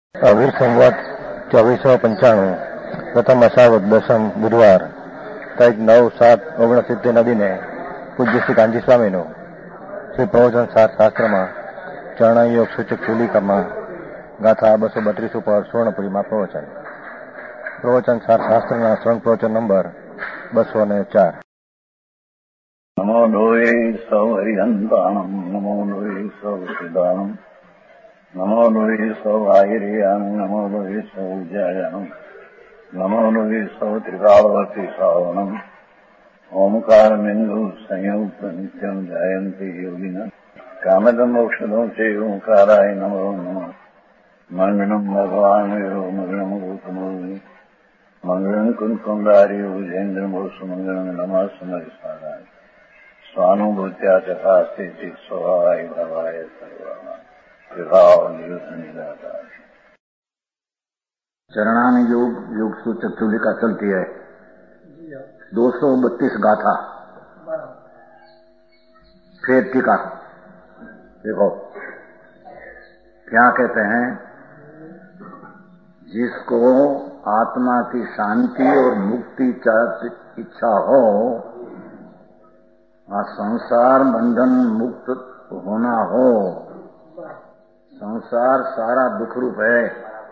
વીર સંવત 2495 પ્રથમ અષાઢ દસમ બુધવાર તારીખ 9/7/69 દિને પૂજ્ય શ્રી કાંજી સ્વામીનું શ્રી પ્રવચન સાર શાસ્ત્રમાં ચરણયોગ સૂચક ચૂલિકામાં ગાથા 232 ઉપર સ્વર્ણપુરીમાં પ્રવચન સાર શાસ્ત્રના શ્રવણ પ્રવચન નંબર 204. નમો લોહે સૌ હરિહંતાણમ નમો લોહે સૌ સિદ્ધાણમ નમો લોહે સૌ આહિર્યાન નમો લોહે સૌ જયાનમ નમો લોહે સૌ ત્રિકાળવતી શ્રાવણમ ઓમકાર બિંદુ સંયુક્ત નિત્યમ જયંતી યોગિના કામદમ મોક્ષદો છે ઓંકારાય નમો નમઃ મંગળમ ભગવાન મંગળમ ગૌતમો મંગળમ કુંકુંડાર્યો જૈન્દ્રમોષ મંગળમ નમઃ સમરિસ્વારાય स्वानुभूत्या चकास्ते स्वभावाय भवाय सर्वमा विभाव निदाता चरणानी योग सूचक चूलिका चलती है. 232 गाथा. फिर टीका देखो क्या कहते हैं. जिसको आत्मा की शांति और मुक्ति इच्छा हो, संसार बंधन मुक्त होना हो, संसार सारा दुख रूप है.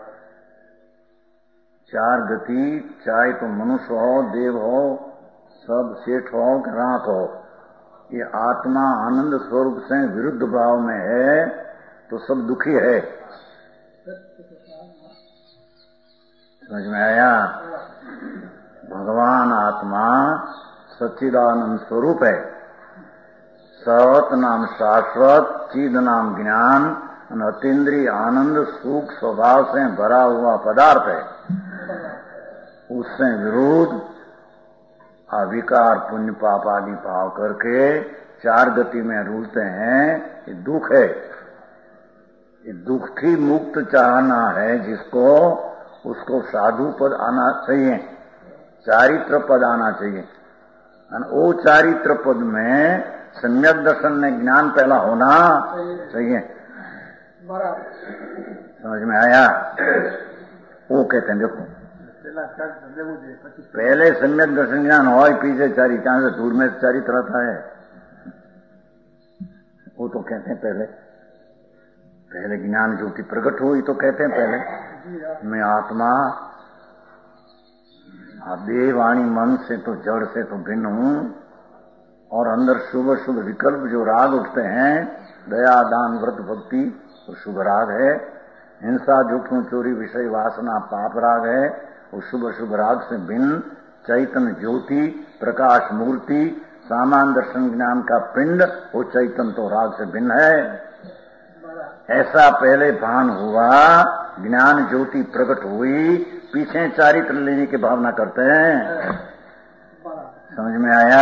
चार गति, चाहे तो मनुष्य हो, देव हो, सब सेठ हो कि रात हो, ये आत्मा आनंद स्वरूप से विरुद्ध भाव में है तो सब दुखी है. समझ में आया. भगवान आत्मा सच्चिदानंद स्वरूप है. सत नाम शाश्वत, चिद नाम ज्ञान, अतीन्द्रिय आनंद सुख स्वभाव से भरा हुआ पदार्थ है. उससे विरोध अविकार पुण्य पाप आदि भाव करके चार गति में रूलते हैं. ये दुख है. ये दुख की मुक्त चाहना है जिसको, उसको साधु पद आना चाहिए, चारित्र पद आना चाहिए. वो चारित्र पद में सम्यक दर्शन में ज्ञान पहला होना चाहिए. समझ में आया. वो कहते हैं देखो पहले सम्यक दर्शन ज्ञान हो, पीछे चारी चांद से दूर में चारित्र रहता है. वो तो कहते हैं पहले ज्ञान ज्योति प्रकट हुई तो कहते हैं पहले मैं आत्मा देह वाणी मन से तो जड़ से तो भिन्न हूं, और अंदर शुभ शुभ विकल्प जो राग उठते हैं, दया दान व्रत भक्ति वो शुभ राग है. हिंसा जोखिम चोरी विषय वासना पाप राग है. वो शुभ शुभ राग से भिन्न चैतन्य ज्योति प्रकाश मूर्ति सामान्य दर्शन ज्ञान का पिंड वो चैतन्य तो राग से भिन्न है. ऐसा पहले भान हुआ, ज्ञान ज्योति प्रकट हुई, पीछे चारित्र लेने की भावना करते हैं. समझ में आया.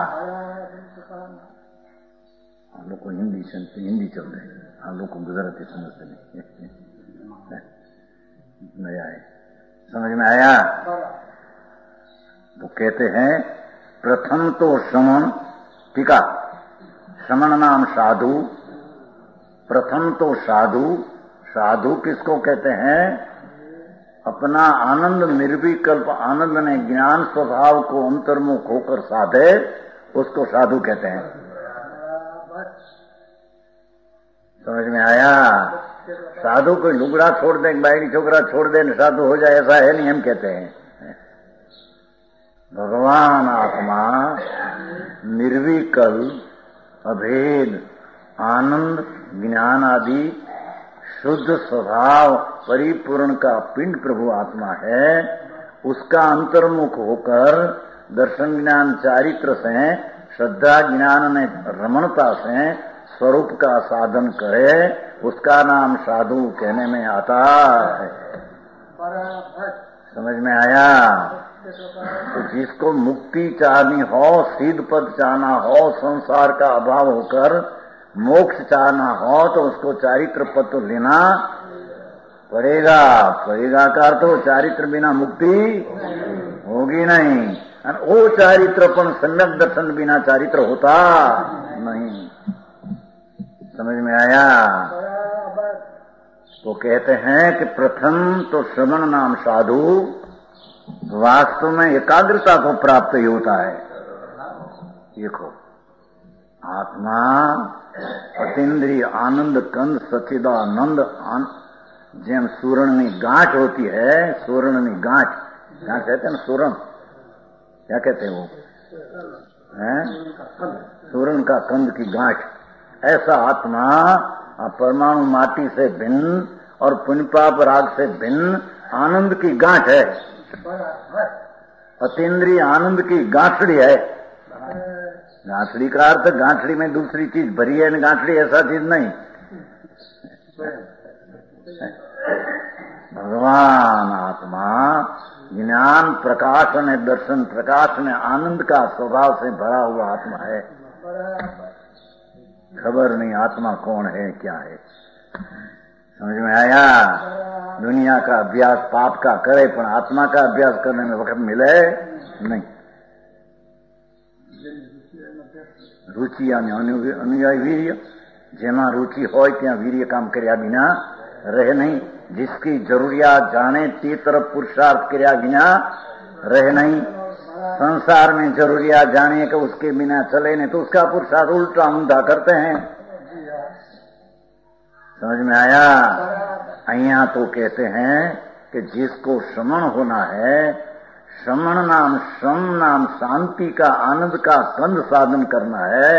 हम लोग को हिंदी चल रहे हैं, हम लोग को गुजराती समझते नहीं. नया है. समझ में आया. तो कहते हैं प्रथम तो श्रमण. टीका. श्रमण नाम साधु. प्रथम तो साधु. साधु किसको कहते हैं? अपना आनंद निर्विकल्प आनंद ने ज्ञान स्वभाव को अंतर्मुख होकर साधे, उसको साधु कहते हैं. समझ में आया. साधु कोई लुगड़ा छोड़ दे, बाई छोकरा छोड़ दे, साधु हो जाए, ऐसा है नहीं. हम कहते हैं भगवान आत्मा निर्विकल्प अभेद आनंद ज्ञान आदि शुद्ध स्वभाव परिपूर्ण का पिंड प्रभु आत्मा है. उसका अंतर्मुख होकर दर्शन ज्ञान चारित्र से श्रद्धा ज्ञान ने रमणता से स्वरूप का साधन करे, उसका नाम साधु कहने में आता है. समझ में आया. तो जिसको मुक्ति चाहनी हो, सिद्ध पद चाहना हो, संसार का अभाव होकर मोक्ष चाहना हो, तो उसको चारित्र पद तो लेना पड़ेगा. का तो चारित्र बिना मुक्ति होगी नहीं. वो चारित्रपन सम्यक दर्शन बिना चारित्र होता नहीं. समझ में आया. तो कहते हैं कि प्रथम तो श्रवण नाम साधु वास्तव में एकाग्रता को प्राप्त ही होता है। देखो, आत्मा अतीन्द्रिय आनंद कंद सच्चिदानंद जेम सूरणनी गांठ होती है, सूरणनी गांठ, क्या कहते हैं ना, सूरण क्या कहते हैं वो है, सूरण का कंद की गांठ, ऐसा आत्मा परमाणु माटी से भिन्न और पुण्य पाप राग से भिन्न आनंद की गांठ है, अतीन्द्रिय आनंद की गांठड़ी है। गांठड़ी का अर्थ गांठड़ी में दूसरी चीज भरी है, गांठड़ी ऐसा चीज नहीं। भगवान आत्मा ज्ञान प्रकाश ने दर्शन प्रकाश ने आनंद का स्वभाव से भरा हुआ आत्मा है। खबर नहीं आत्मा कौन है क्या है, समझ में आया? दुनिया का अभ्यास पाप का करे पर आत्मा का अभ्यास करने में वक्त मिले नहीं। रुचि अनुयायी वीर्य, जेमा रुचि हो ત્યાં વીર્ય કામ કર્યા વિના રહે नहीं। जिसकी जरूरियात जाने ते तरफ पुरुषार्थ કર્યા बिना रहे नहीं। संसार में जरूरियात जाने कि उसके बिना चले नहीं तो उसका पुरुषार्थ उल्टा ऊंधा करते हैं। समझ में आया? अहिया तो कहते हैं कि जिसको श्रमण होना है, श्रमण नाम श्रम नाम शांति का आनंद का कंद साधन करना है।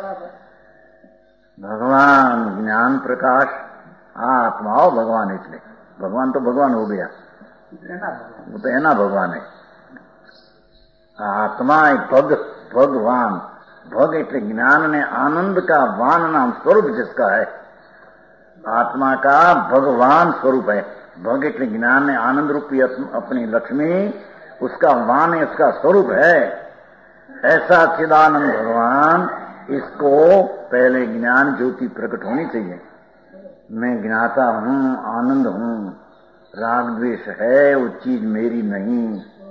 भगवान ज्ञान प्रकाश आत्मा हो भगवान, इसलिए भगवान तो भगवान हो गया, वो तो है ना भगवान है। आत्मा भगवान, भग એટલે ज्ञान ने आनंद का वान नाम स्वरूप जिसका है, आत्मा का भगवान स्वरूप है। भग એટલે ज्ञान ने आनंद रूपी अपनी लक्ष्मी, उसका वान है, उसका स्वरूप है। ऐसा चिदानंद भगवान, इसको पहले ज्ञान ज्योति प्रकट होनी चाहिए। मैं ज्ञाता हूं, आनंद हूं, राग द्वेष है वो चीज मेरी नहीं।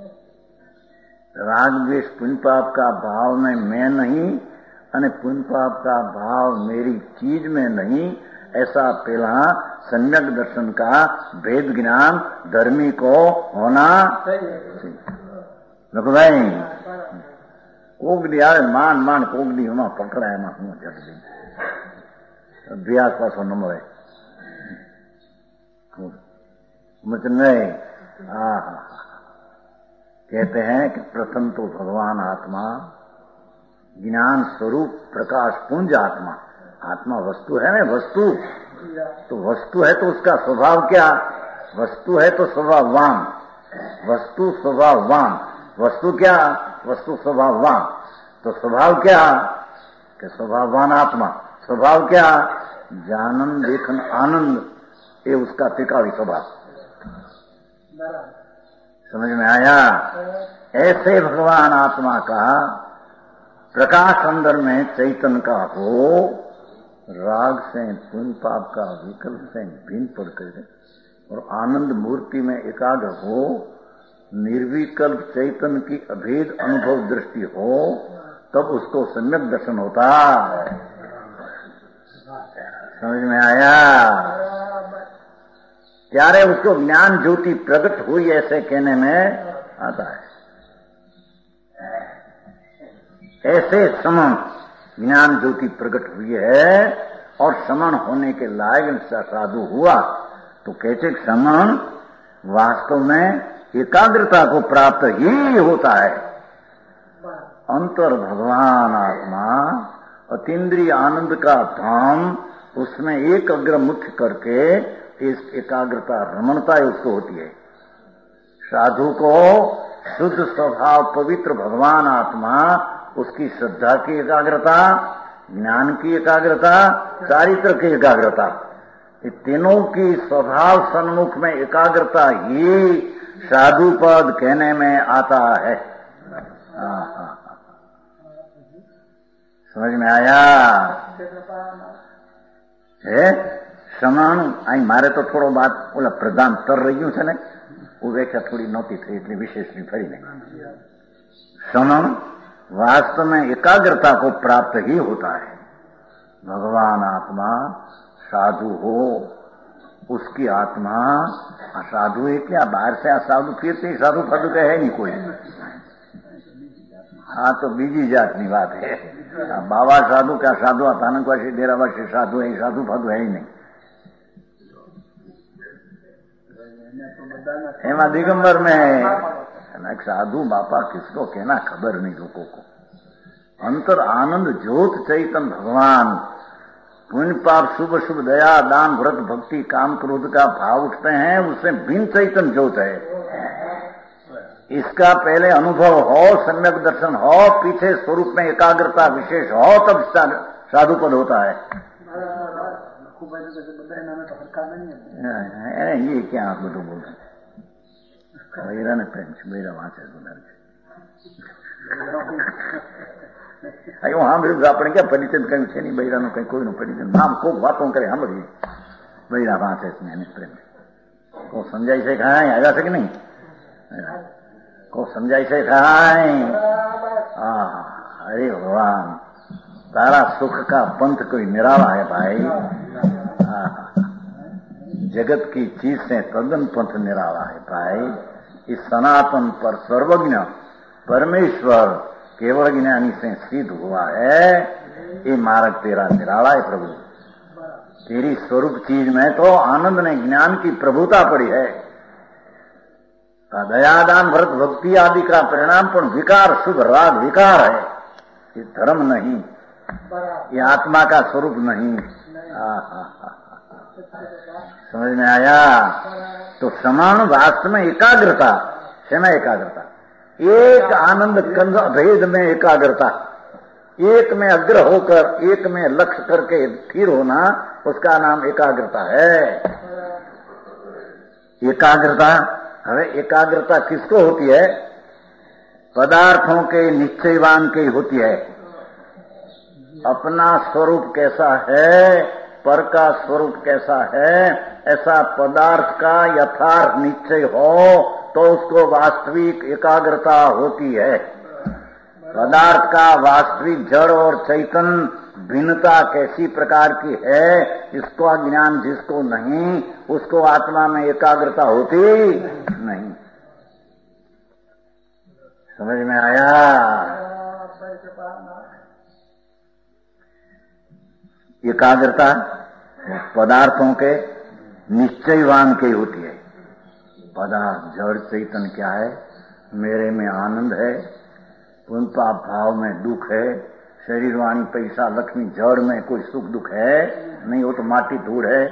राग द्वेष पुण्य पाप का भाव में मैं नहीं, अने पुण्य पाप का भाव मेरी चीज में नहीं। ऐसा पहला सम्यक दर्शन का भेद ज्ञान धर्मी को होना चाहिए। देखो भाई, कोगडी आवे मान मान कोगडी हमारा पकड़ा है, हूँ जट दी अभ्यास पासो न મળે मुझे नहीं। कहते हैं कि प्रथम तो भगवान आत्मा ज्ञान स्वरूप प्रकाश पुंज आत्मा, आत्मा वस्तु है ना, वस्तु तो वस्तु है तो उसका स्वभाव क्या? वस्तु है तो स्वभाववान, वस्तु स्वभाववान, वस्तु क्या? वस्तु स्वभाववान। तो स्वभाव क्या? कि स्वभाववान आत्मा। स्वभाव क्या? जानन देखन आनंद, ये उसका टिकावी स्वभाव। समझ में आया? ऐसे भगवान आत्मा का प्रकाश अंदर में चैतन्य का हो, राग से पुण्य पाप का विकल्प से भिन्न पड़ कर और आनंद मूर्ति में एकाग्र हो, निर्विकल्प चैतन्य की अभेद अनुभव दृष्टि हो, तब उसको सम्यक दर्शन होता। समझ में आया? ત્યારે उसको ज्ञान ज्योति प्रकट हुई ऐसे कहने में आता है। ऐसे समन ज्ञान ज्योति प्रकट हुई है और समन होने के लायक साधु हुआ तो कहते समन वास्तव में एकाग्रता को प्राप्त ही होता है। अंतर भगवान आत्मा अतीन्द्रिय आनंद का धाम, उसमें एक अग्र मुख्य करके इस एकाग्रता रमणता उसको होती है। साधु को शुद्ध स्वभाव पवित्र भगवान आत्मा, उसकी श्रद्धा की एकाग्रता, ज्ञान की एकाग्रता, चारित्र की एकाग्रता, ये तीनों की स्वभाव सन्मुख में एकाग्रता ही साधु पद कहने में आता है। समझ में आया? है સમાન અહીં મારે તો થોડો બાદ ઓલા પ્રધાન તર રહ્યું છે ને, વ્યાખ્યા થોડી નહોતી થઈ એટલે વિશેષની ફરી નહીં। समन वास्तव में एकाग्रता को प्राप्त ही होता है। भगवान आत्मा साधु हो उसकी आत्मा साधु है क्या? बाहर से साधु फिरते साधु फाधु का है नहीं कोई। हाँ तो बीजी जातनी बात है। बाबा साधु क्या साधु अचानकवासी डेरावासी साधु है, साधु फाधु है ही नहीं। एमा दिगंबर में है साधु बापा किसको कहना खबर नहीं लोगों को। अंतर आनंद ज्योत चैतन भगवान, पुण्य पाप शुभ शुभ दया दान व्रत भक्ति काम क्रोध का भाव उठते हैं, उससे भिन्न चैतन ज्योत है। इसका पहले अनुभव हो, सम्यक दर्शन हो, पीछे स्वरूप में एकाग्रता विशेष हो, तब साधु पद होता है। ये क्या आप બધું બોલ બૈરાને પ્રેમ છે, બૈરા વાંચે હું સાંભળ્યું આપણે ક્યાં પરિચય કહ્યું છે નહીં બૈરાનું કઈ કોઈનું પરિચય નામ ખૂબ વાતો કરે સાંભળીએ બૈરા વાંચે છે એને પ્રેમ કોઈ સમજાય છે કાંઈ આવ્યા છે કે નહીં? કોઈ સમજાય છે કાંઈ? હા अरे भगवान तारा सुख का पंथ कोई निराला है भाई। जगत की चीज से तद्दन पंथ निराला है भाई। इस सनातन पर सर्वज्ञ परमेश्वर केवल ज्ञानी से सिद्ध हुआ है। ये मार्ग तेरा निराला है प्रभु। तेरी स्वरूप चीज में तो आनंद ने ज्ञान की प्रभुता पड़ी है। दयादान व्रत भक्ति आदि का परिणाम पर विकार शुभ राग विकार है। ये धर्म नहीं, ये आत्मा का स्वरूप नहीं। समझ में आया? तो समान वास्तव में एकाग्रता, क्षमा एकाग्रता, एक आनंद कंद भेद में एकाग्रता, एक में अग्र होकर एक में लक्ष्य करके स्थिर होना, उसका नाम एकाग्रता है। एकाग्रता हमें एकाग्रता किसको होती है? पदार्थों के निश्चयवान की होती है। अपना स्वरूप कैसा है, पर का स्वरूप कैसा है, ऐसा पदार्थ का यथार्थ निश्चय हो तो उसको वास्तविक एकाग्रता होती है। पदार्थ का वास्तविक जड़ और चैतन भिन्नता कैसी प्रकार की है, इसका ज्ञान जिसको नहीं, उसको आत्मा में एकाग्रता होती नहीं। समझ में आया? एकाग्रता पदार्थों के निश्चयवान की होती है। पदार्थ जड़ चैतन क्या है? मेरे में आनंद है, पुण्य पाप भाव में दुख है, शरीर वाणी पैसा लक्ष्मी जड़ में कोई सुख दुख है नहीं, वो तो माटी धूड़ है।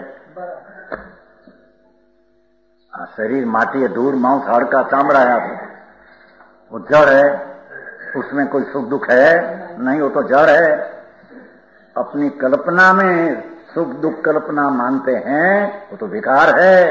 शरीर माटी है, धूड़ मांस हाड़का चामड़ा है, वो जड़ है, उसमें कोई सुख दुख है नहीं, वो तो जड़ है। अपनी कल्पना में सुख दुख कल्पना मानते हैं, वो तो विकार है।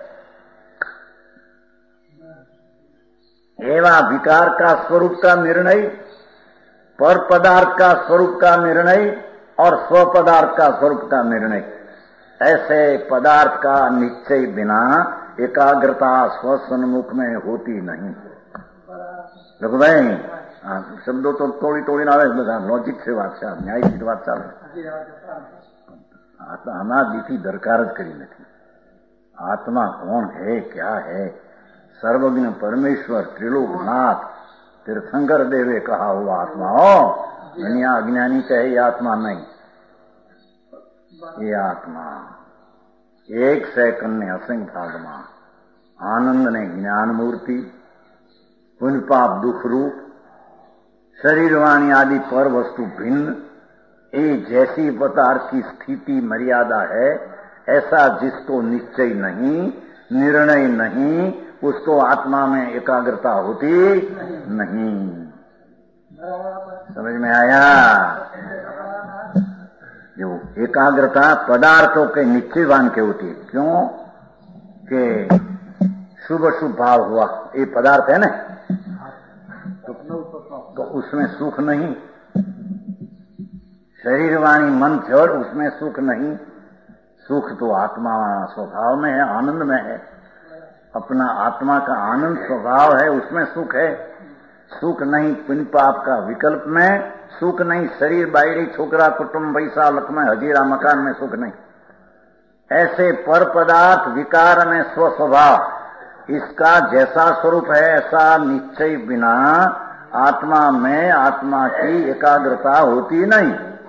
एवं विकार का स्वरूप का निर्णय, पर पदार्थ का स्वरूप का निर्णय और स्व पदार्थ का स्वरूप का निर्णय, ऐसे पदार्थ का निश्चय बिना एकाग्रता स्वसन्मुख में होती नहीं। देखो भाई, शब्दों तो तोड़ी तोड़ी ना બધા લોજિક છે વાત છે, ન્યાયિક વાત ચાલે। અનાદિથી દરકાર જ કરી નથી। આત્મા કોણ है, क्या है? सर्वज्ञ परमेश्वर त्रिलोकनाथ तीर्थंकर देवे कहा हुआ आत्मा हो। दुनिया अज्ञानी कहे ये आत्मा नहीं, ये आत्मा एक सेकंड ने असंख्य भागमा आनंद ने ज्ञान मूर्ति, पुण्य पाप दुख रूप, शरीर वाणी आदि पर वस्तु भिन्न, ये जैसी पदार्थ की स्थिति मर्यादा है, ऐसा जिसको निश्चय नहीं, निर्णय नहीं, उसको आत्मा में एकाग्रता होती नहीं। समझ में आया? जो एकाग्रता पदार्थों के निश्चयवान के होती है। क्यों कि शुभ शुभ भाव हुआ, ये पदार्थ है ना, तो उसमें सुख नहीं। शरीर वाणी मन जड़, उसमें सुख नहीं। सुख तो आत्मा स्वभाव में है, आनंद में है। अपना आत्मा का आनंद स्वभाव है, उसमें सुख है। सुख नहीं पुण्य पाप का विकल्प में, सुख नहीं शरीर बायड़ी छोकरा कुटुंब पैसा लक्ष्मण हजीरा मकान में सुख नहीं। ऐसे पर पदार्थ विकार में स्वस्वभाव, इसका जैसा स्वरूप है ऐसा निश्चय बिना आत्मा में आत्मा की एकाग्रता होती नहीं।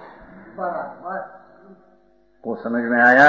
वो समझ में आया?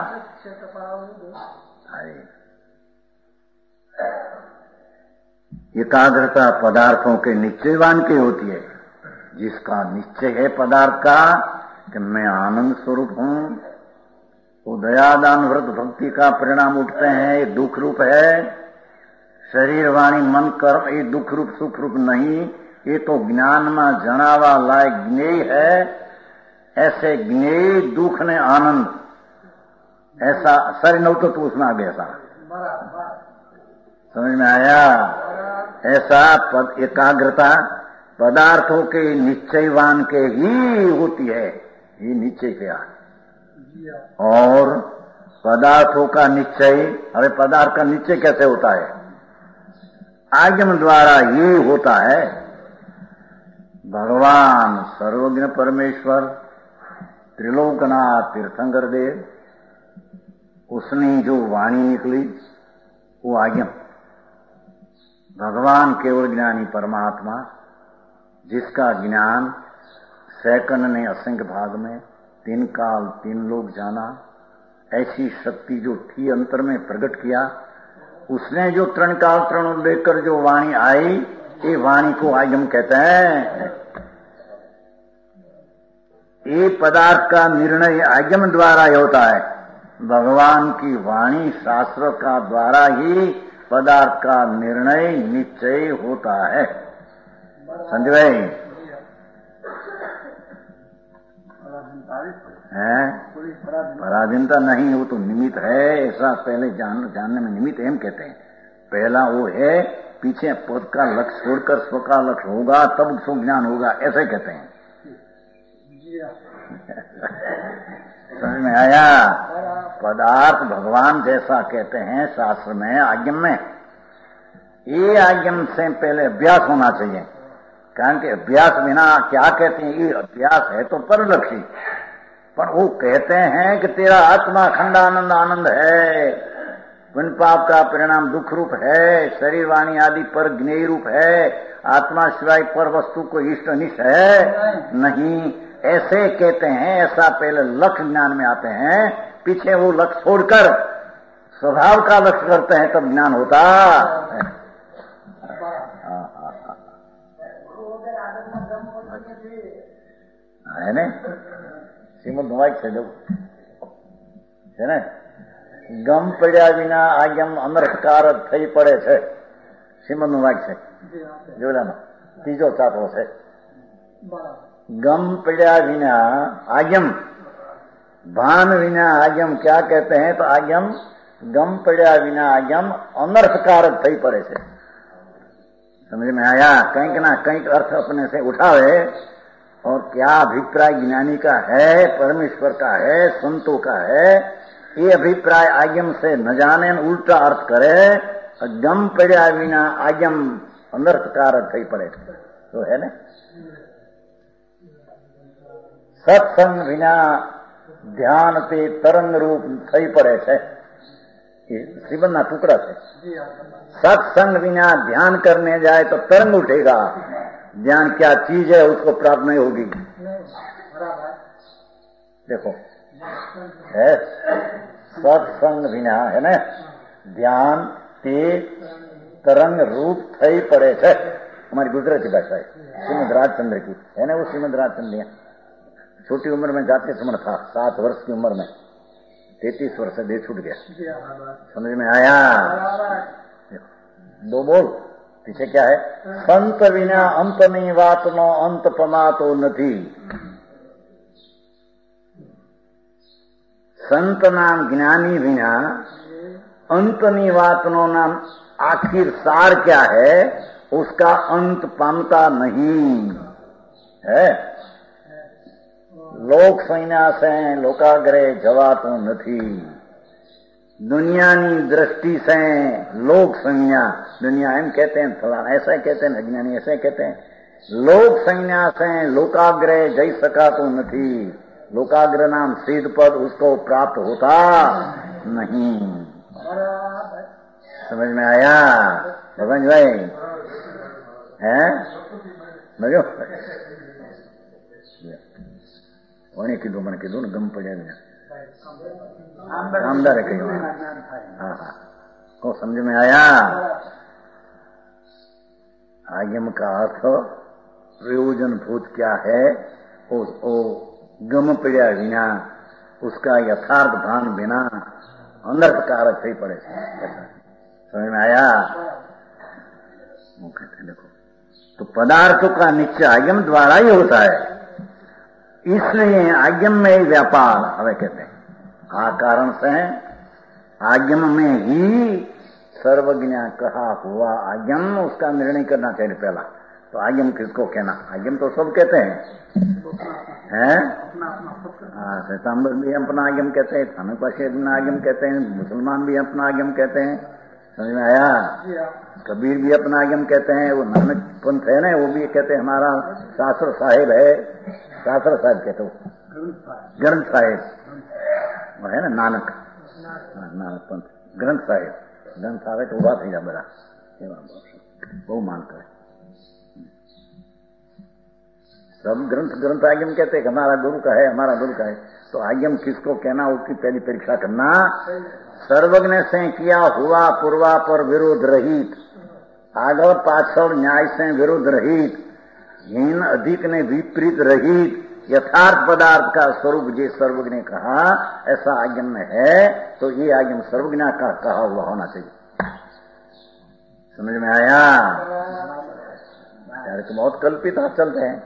एकाग्रता पदार्थों के निश्चयवान की होती है। जिसका निश्चय है पदार्थ का कि मैं आनंद स्वरूप हूं, वो दयादान व्रत भक्ति का परिणाम उठते हैं। ये दुख रूप है। शरीर वाणी मन कर्म ये दुख रूप सुख रूप नहीं, ये तो ज्ञान में जनावा लायक ज्ञेय है। ऐसे ज्ञेय दुख ने आनंद, ऐसा सर नौतो तो उसमें आ गया। ऐसा समझ में आया? ऐसा एकाग्रता पदार्थों के निश्चयवान के ही होती है। ये निश्चय क्या? और पदार्थों का निश्चय, अरे पदार्थ का निश्चय कैसे होता है? आगम द्वारा ये होता है। भगवान सर्वज्ञ परमेश्वर त्रिलोकनाथ तीर्थंकर देव, उसने जो वाणी निकली वो आगम। भगवान केवल ज्ञानी परमात्मा, जिसका ज्ञान सैकंड ने असंख्य भाग में 3 काल 3 लोक जाना, ऐसी शक्ति जो थी अंतर में प्रकट किया, उसने जो 3 काल 3 लेकर जो वाणी आई, ये वाणी को आगम कहते हैं। ये पदार्थ का निर्णय आगम द्वारा ही होता है। भगवान की वाणी शास्त्र का द्वारा ही पदार्थ का निर्णय निश्चय होता है। समझ गए? पराधीनता नहीं, वो तो निमित्त है। ऐसा पहले जानने में निमित्त हम कहते हैं। पहला वो है, पीछे पद का लक्ष्य छोड़कर स्व का लक्ष्य होगा तब स्व ज्ञान होगा, ऐसे कहते हैं। समझ में आया? पदार्थ भगवान जैसा कहते हैं शास्त्र में आगम में। ये आगम से पहले अभ्यास होना चाहिए, कारण कि अभ्यास बिना क्या कहते हैं? ये अभ्यास है तो परलक्षी, पर वो कहते हैं कि तेरा आत्मा खंडानंद आनंद है, पुण्य पाप का परिणाम दुख रूप है, शरीर वाणी आदि पर ज्ञेय रूप है, आत्मा सिवाय पर वस्तु को इष्ट अनिष्ट है नहीं, ऐसे कहते हैं। ऐसा पहले लक्ष्य ज्ञान में आते हैं, पीछे वो लक्ष्य छोड़कर स्वभाव का लक्ष्य करते हैं, तब ज्ञान होता है ना। श्रीमद् वाक्य છે જો છે ને, ગમ પડ્યા વિના આગમ અનર્થકાર થઈ પડે છે. શ્રીમદ્ વાક્ય છે જોડાનો ત્રીજો ચાપો છે. गम पड़ा विना आगम, भान विना आगम क्या कहते हैं? तो आगम गम पड़ा विना आगम अनर्थकारक थई पड़े छे। समझ में आया? कहीं ना कहीं अर्थ अपने से उठावे, और क्या अभिप्राय ज्ञानी का है, परमेश्वर का है, संतों का है, ये अभिप्राय आगम से न जाने उल्टा अर्थ करे। गम पड़ा विना आगम अनर्थकारक थई पड़े तो है ना। सत्संग विना ધ્યાન તે તરંગ રૂપ થઈ પડે છે. શ્રીમદના ટુકડા છે. सत्संग बिना ध्यान करने जाए तो तरंग उठेगा, ध्यान क्या चीज है उसको प्राप्त नहीं होगी। देखो है सत्संग बिना है ना ध्यान ते तरंग रूप थई पड़े છે। हमारी गुजराती भाषा है, श्रीमद राजचंद्र की है ना। वो श्रीमद राजचंद्र छोटी उम्र में जाते समय था, 7 वर्ष की उम्र में 33 वर्ष से दे छूट गया। समझ में आया? दो बोल पीछे क्या है? संत विना अंतनी वातनो अंत पमातो નથી। संत नाम ज्ञानी बिना अंतनी वातनो नाम आखिर सार क्या है उसका अंत पामता नहीं है। लोक संन्यास लोकाग्रह जवातो નથી। दुनियानी दृष्टि से लोक संन्यास, दुनिया एम कहते हैं, फलाना ऐसा कहते हैं, अज्ञानी ऐसे कहते हैं। लोक संन्यास लोकाग्रह जई सकातो નથી। लोकाग्र नाम सिद्ध पद उसको प्राप्त होता नहीं। समझ में आया भगवान भाई? है मजो वही कीधું મને કીધું ને ગમ પડ્યા ને आमदार कही। हाँ हाँ को समझ में आया? आगम का अर्थ प्रयोजन भूत क्या है? वो गम पड़ा बिना उसका यथार्थ भान बिना अनर्थ कारक थी पड़े। समझ में आया? वो कहते देखो तो पदार्थों का निश्चय आगम द्वारा ही होता है, इसलिए आगम में ही व्यापार हमें कहते हैं। आ कारण से आगम में ही सर्वज्ञ कहा हुआ आगम उसका निर्णय करना चाहिए पहला। तो आगम किसको कहना? आगम तो सब कहते हैं, हाँ श्वेतांबर भी अपना आगम कहते हैं, थाने पासे अपना आगम कहते हैं, मुसलमान भी अपना आगम कहते हैं। समझ में आया? कबीर भी अपना आगम कहते हैं, वो नानक पंथ है ना वो भी कहते हैं हमारा शास्त्र साहिब है। शास्त्र साहिब कहते हो ग्रंथ साहिब वो है ना नानक, नानक पंथ ग्रंथ साहिब तो उभा થઈ જાય બધા બહુ માનતા है। सब ग्रंथ आगम कहते हैं हमारा गुरु का है, हमारा गुरु का है। तो आगम किसको कहना उसकी पहली परीक्षा करना। सर्वज्ञ से किया हुआ पूर्वापर विरोध रहित, आगल पाछड़ न्याय से विरोध रहित, हीन अधिक ने विपरीत रहित यथार्थ पदार्थ का स्वरूप जो सर्वज्ञ ने कहा ऐसा आगम में है, तो ये आगम सर्वज्ञ का कहा हुआ होना चाहिए। समझ में आया? यार तो बहुत कल्पित चलते हैं।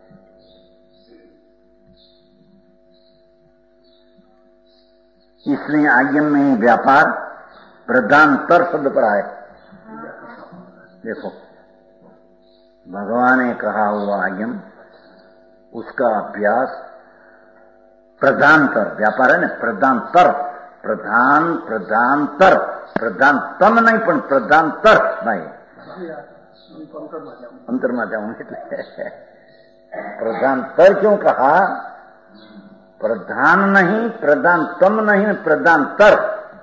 इसलिए आगम में व्यापार प्रधानतर शब्द पड़ा है। देखो भगवान ने कहा हुआ आगम उसका अभ्यास प्रधानतर व्यापार है ना, प्रधानतर प्रधानतम नहीं पण प्रधानतर नहीं अंतर में जाऊं प्रधानतर क्यों कहा? प्रधान नहीं, प्रधानतम नहीं, प्रधानतर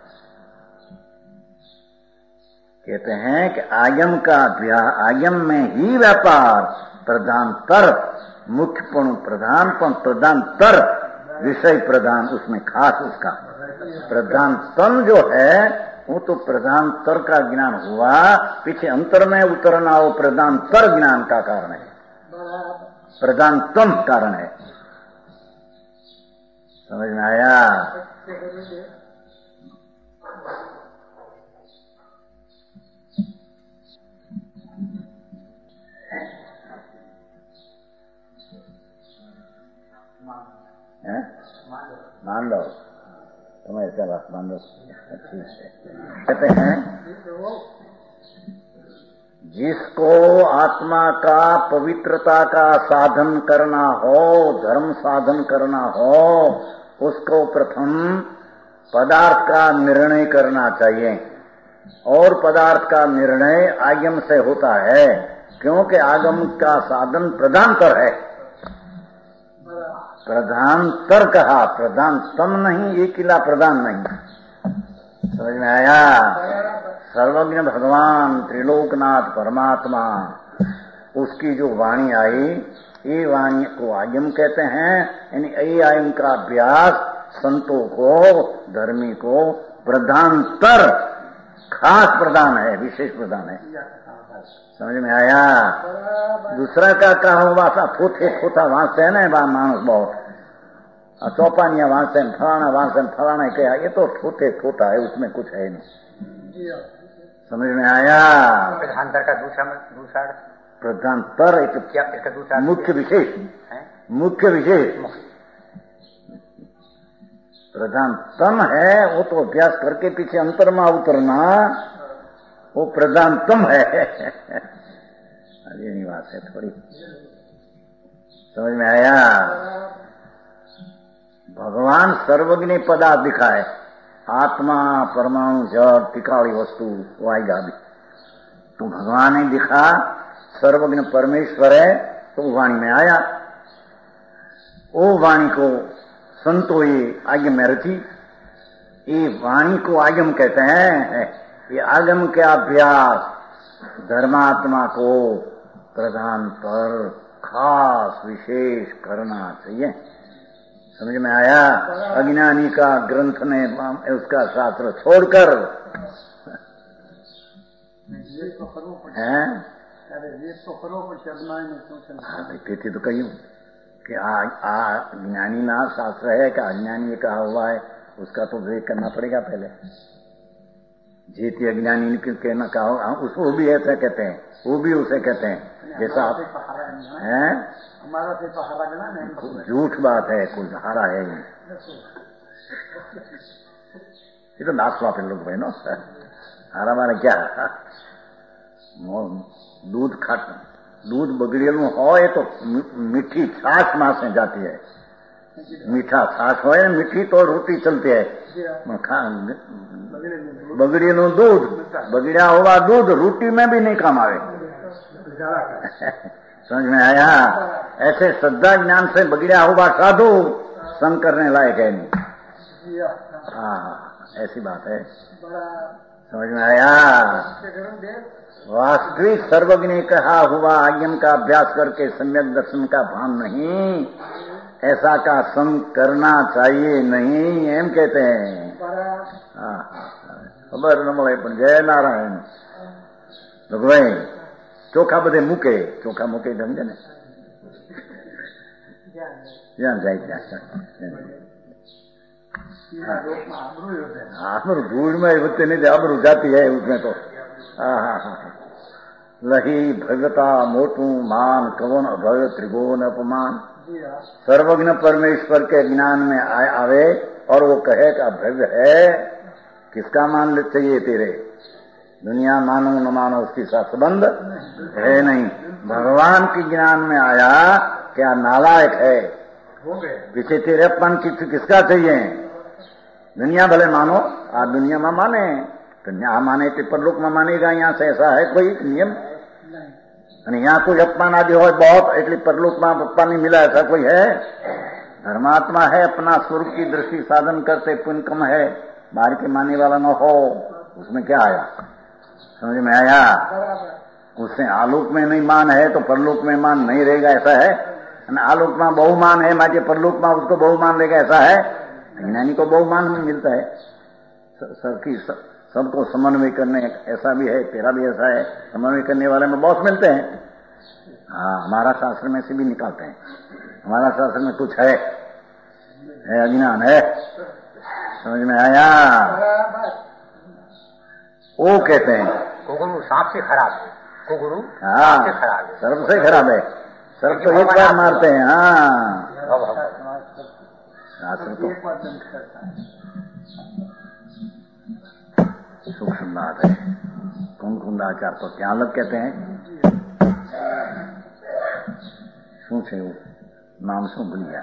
कहते हैं कि आगम में ही व्यापार प्रधानतर मुख्यपण प्रधानपण प्रधानतर विषय प्रधान उसमें खास उसका प्रधानतम जो है वो तो प्रधानतर का ज्ञान हुआ, पीछे अंतर में उतरना वो प्रधानतर ज्ञान का कारण है, प्रधानतम कारण है। समझ में आया? मान लो तुम्हें ऐसा बात मान लो। कहते हैं जिसको आत्मा का पवित्रता का साधन करना हो, धर्म साधन करना हो, उसको प्रथम पदार्थ का निर्णय करना चाहिए। और पदार्थ का निर्णय आगम से होता है, क्योंकि आगम का साधन प्रधानतर है। प्रधानतर कहा, प्रधानतम नहीं, एक किला प्रधान नहीं। समझ में आया? सर्वज्ञ भगवान त्रिलोकनाथ परमात्मा उसकी जो वाणी आई, ये वाणी को आगम कहते हैं। यानी ये आगम का अभ्यास संतों को, धर्मी को प्रधानतर खास प्रधान है, विशेष प्रधान है। समझ में आया? दूसरा का कहा हुआ था थोथे थोथा वहां से है ना मानुष बहुत चौपानिया वहां से फलाना क्या, ये तो थोथे थोथा है, उसमें कुछ है नहीं। समझ में आया? प्रधानतर का दूसरा प्रधानतर एक क्या इसका दूसरा मुख्य विशेष है, मुख्य विशेष प्रधानतम है। वो तो अभ्यास करके पीछे अंतर में उतरना वो प्रधानतम है। अरे नहीं बात है थोड़ी। समझ में आया? भगवान सर्वज्ञ पदार्थ दिखाए, आत्मा परमाणु जड़ टिकाड़ी वस्तु वो आएगा अभी। तो भगवान ने दिखा सर्वज्ञ परमेश्वर है, तो वाणी में आया। वो वाणी को संतो ये आगम में रची। ये वाणी को आगम कहते हैं। ये आगम के अभ्यास धर्मात्मा को प्रधान पर खास विशेष करना चाहिए। समझ में आया? अज्ञानी का ग्रंथ ने उसका शास्त्र छोड़कर कहते तो कही कि ज्ञानी ना शास्त्र है कि अज्ञानी कहा हुआ है, उसका तो विवेक करना पड़ेगा पहले। जीती अज्ञानी कहना कहा उसको भी ऐसा कहते हैं, वो भी उसे कहते हैं जैसा आप हैं। हमारा तो हारा नहीं, झूठ बात है, कुछ हारा है ही। ये तो नाचवा पे लोग बहनों हारा मारे क्या दूध बगड़ेलू हो तो मीठी छाछ मां से जाती है। मीठा छाछ हो मीठी तो रोटी चलती है। बगड़ेलू दूध बगड़िया हुआ दूध रोटी में भी नहीं काम आवे। समझ में आया? ऐसे श्रद्धा ज्ञान से बगड़िया हुआ साधु संग करने लायक है नहीं। हाँ, ऐसी बात है। समझ में आया? वास्तविक सर्वज्ञ कहा हुआ आज्ञम का अभ्यास करके सम्यक दर्शन का भान नहीं, ऐसा का संग करना चाहिए नहीं, एम कहते हैं। खबर न મળે પણ જય નારાયણ ભગવાન ચોખા બધે મૂકે, ચોખા મૂકે સમજે ને ત્યાં જાય आबरू धूल में होते नहीं, आबरू जाती है उसमें तो। लही भगता मोटू मान कवन अभय त्रिभुवन अपमान। सर्वज्ञ परमेश्वर के ज्ञान में आवे और वो कहे का भव्य है, किसका मान ले चाहिए तेरे? दुनिया मानो न मानो उसके साथ संबंध है नहीं। भगवान के ज्ञान में आया क्या नालायक है? पीछे तेरे अपमान किसका चाहिए? दुनिया भले मानो, आप दुनिया में माने तो यहाँ माने तो परलोक में मानेगा। यहाँ से ऐसा है कोई नियम? यहाँ कोई अपमान आदि हो बहुत એટલે परलोक में अपमान नहीं मिला, ऐसा कोई है? धर्मात्मा है, अपना स्वरूप की दृष्टि साधन करते पुण्य कम है, बाहर के मानने वाला न हो, उसमें क्या आया? समझ में आया? उससे आलोक में नहीं मान है तो परलोक में मान नहीं रहेगा, ऐसा है? आलोक में बहुमान है माचे परलोक में उसको बहुमान रहेगा, ऐसा है? ज्ञानी को बहुमान में मिलता है। सबको समन्वय करने, ऐसा भी है, तेरा भी ऐसा है, समन्वय करने वाले में बहुत मिलते हैं। हाँ, हमारा शास्त्र में से भी निकालते हैं। हमारा शास्त्र में कुछ है अज्ञान है। समझ में आया? वो कहते हैं कुगुरु सांप से खराब है, कुगुरु हाँ सर्प से खराब है। सर्प तो एक बार मारते हैं। हाँ, शास्त्र तो सूक्ष्म बात है। कुंकुंदाचार तो क्या अलग कहते हैं? શું છે એવું નામ શું ભૂલી ગયા?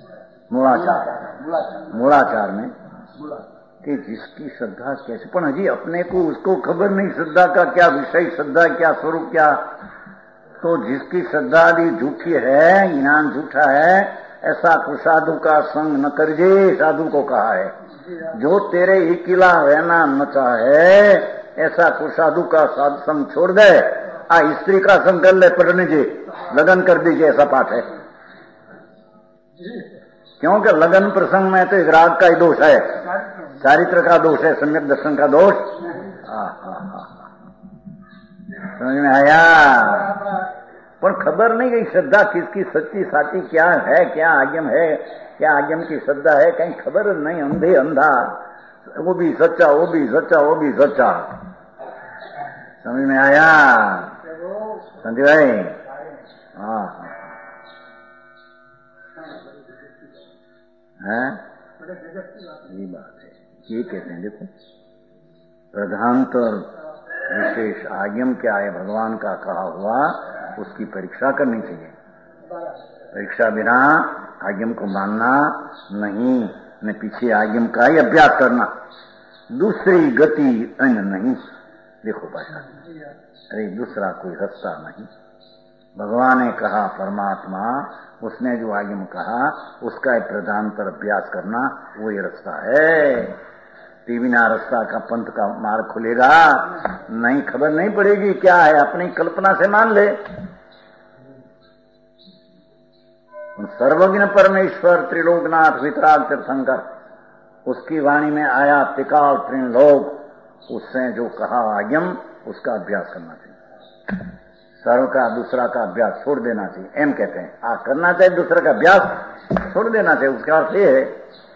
मूलाचार में कि जिसकी श्रद्धा कैसे, पर हजी अपने को उसको खबर नहीं श्रद्धा का क्या विषय, श्रद्धा क्या स्वरूप क्या। तो जिसकी श्रद्धा भी झूठी है, ज्ञान झूठा है, ऐसा कुसाधु का संग न करजे, साधु को कहा है। जो तेरे इकिला रहना न चाहे, ऐसा कुसाधु का साधु संग छोड़ दे, स्त्री का संग कर ले, पढ़ने जी लगन कर दीजिए, ऐसा पाठ है। क्योंकि लगन प्रसंग में तो एक राग का ही दोष है, चारित्र का दोष है, सम्यक दर्शन का दोष। समझ में आया? पर खबर नहीं गई श्रद्धा किसकी सच्ची साची क्या है, क्या आज्ञम है, क्या आज्ञम की श्रद्धा है, कहीं खबर नहीं। अंधे अंधा, वो भी सच्चा, वो भी सच्चा, वो भी सच्चा। समझ में आया संजय भाई? हाँ है, ये बात है। ये कहते हैं देखो, प्रधानतर विशेष आज्ञम क्या है, भगवान का कहा हुआ, उसकी परीक्षा करनी चाहिए। परीक्षा बिना आज्ञम को मानना नहीं, न पीछे आज्ञम का ही अभ्यास करना, दूसरी गति अन्य नहीं। देखो भाषा, अरे दूसरा कोई रास्ता नहीं, भगवान ने कहा परमात्मा, उसने जो आगम कहा उसका एक प्रधानतर अभ्यास करना, वो ये रास्ता है। बिना रास्ता का पंथ का मार्ग खुलेगा नहीं, खबर नहीं पड़ेगी क्या है, अपनी कल्पना से मान ले। सर्वज्ञ परमेश्वर त्रिलोकनाथ वितराग तीर्थंकर, उसकी वाणी में आया त्रिकाल त्रिलोक, उससे जो कहा आगम उसका अभ्यास करना चाहिए। सर्व का दूसरा का अभ्यास छोड़ देना चाहिए, एम कहते हैं। करना चाहिए दूसरे का अभ्यास छोड़ देना चाहिए, उसका अर्थ ये है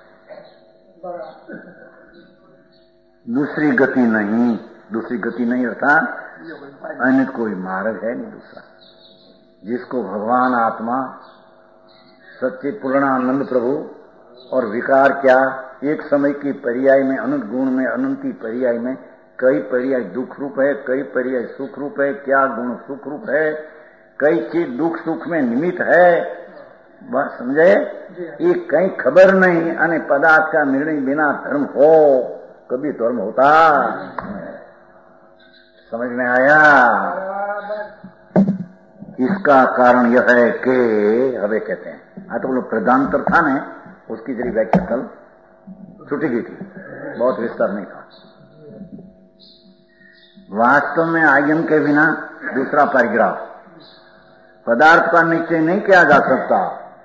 दूसरी गति नहीं, दूसरी गति नहीं अर्थात अन्य कोई मार्ग है नहीं दूसरा। जिसको भगवान आत्मा सच्चित पूर्णानंद प्रभु और विकार क्या, एक समय की पर्याय में अनंत गुण में अनंती पर्याय में कई पर्याय दुख रूप है, कई पर्याय सुख रूप है, क्या गुण सुख रूप है, कई चीज दुख सुख में निमित्त है, बस समझे। ये कहीं खबर नहीं, अने पदार्थ का निर्णय बिना धर्म हो, कभी धर्म होता, समझ में आया। इसका कारण यह है कि हवे कहते हैं, तो बोलो प्रधानतर था ने, उसकी जरी व्याख्या कल छुटी गई थी, बहुत विस्तार नहीं था। वास्तव में आगम के बिना दूसरा पैराग्राफ, पदार्थ का निश्चय नहीं किया जा सकता।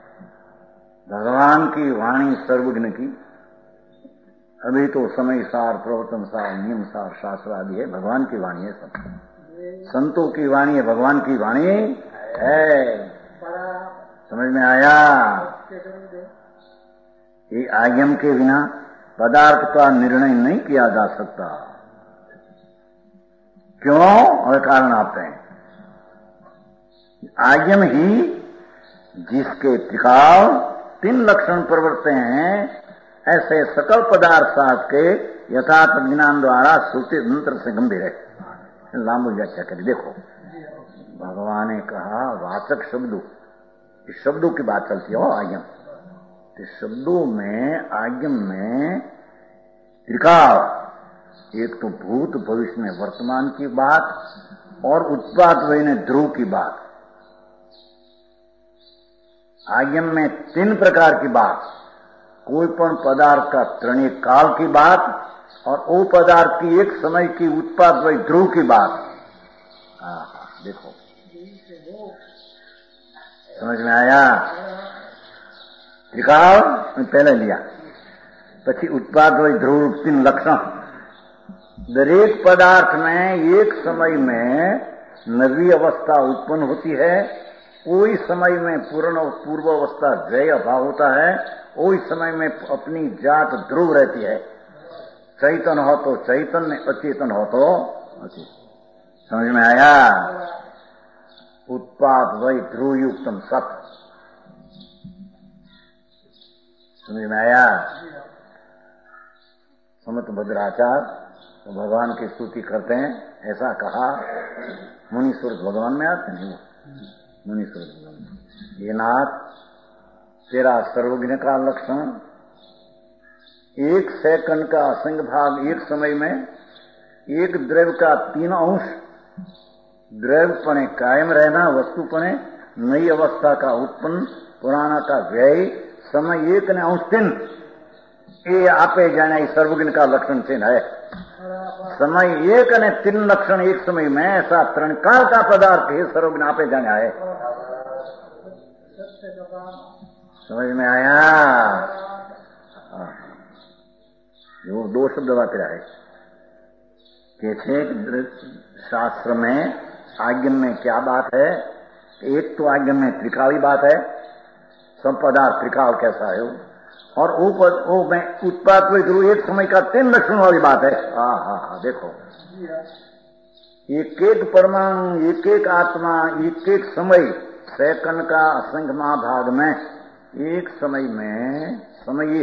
भगवान की वाणी सर्वज्ञ की, अभी तो समय सार, प्रवर्तन सार, नियम सार, शास्त्र आदि है, भगवान की वाणी है सब। संतों की वाणी है, भगवान की वाणी है, समझ में आया। ये आगम के बिना पदार्थ का निर्णय नहीं किया जा सकता। क्यों? और कारण आते हैं। आगम ही जिसके त्रिकाल तीन लक्षण प्रवर्ते हैं, ऐसे सकल पदार्थ शास्त्र के यथार्थ ज्ञान द्वारा श्रुति मंत्र से गंभीर है। लांबू व्याख्या करिए। देखो, भगवान ने कहा वाचक शब्दों, इस शब्दों की बात चलती है। आगम, इस शब्दों में आगम में त्रिकाल, एक तो भूत भविष्य में वर्तमान की बात और उत्पाद वही ध्रुव की बात। आगम में तीन प्रकार की बात, कोई पण पदार्थ का त्रणीय काल की बात और वो पदार्थ की एक समय की उत्पाद वही ध्रुव की बात। देखो, समझ में आया। त्रिकाल पहले लिया, પછી उत्पाद वही ध्रुव, तीन लक्षण। दरेक पदार्थ में एक समय में नवी अवस्था उत्पन्न होती है, कोई समय में पूर्व अवस्था जय अभाव होता है, कोई समय में अपनी जात ध्रुव रहती है। चैतन हो तो चैतन्य, अचेतन हो तो अचेतन। समझ में आया। उत्पाद वही ध्रुव युक्तम सत। समझ में आया। समत भद्राचार्य तो भगवान की स्तुति करते हैं, ऐसा कहा। मुनीश्वर भगवान में आते नहीं, मुनीश्वर भगवान। ये नाथ, तेरा सर्वज्ञ का लक्षण, एक सेकंड का असंख्य भाग एक समय में, एक द्रव्य का 3 अंश, द्रव्यपणे कायम रहना, वस्तुपणे नई अवस्था का उत्पन्न, पुराना का व्यय, समय एक ने अंश 3, ये आपे जाने सर्वज्ञ का लक्षण चिन्ह है। समय एक ने 3 लक्षण एक समय में, ऐसा त्रणकाल का पदार्थ है सर्वज्ञ आपे जाने आए। समझ में आया। वो 2 शब्द वापरा है कि शास्त्र में आज्ञा में क्या बात है। एक तो आज्ञा में त्रिकाली बात है, सब पदार्थ त्रिकाल कैसा है, और वो में उत्पाद एक समय का 3 लक्षण वाली बात है। देखो, एक एक परमाणु, एक एक आत्मा, एक एक समय, सेकंड का असंख्य महाभाग में, एक समय में समय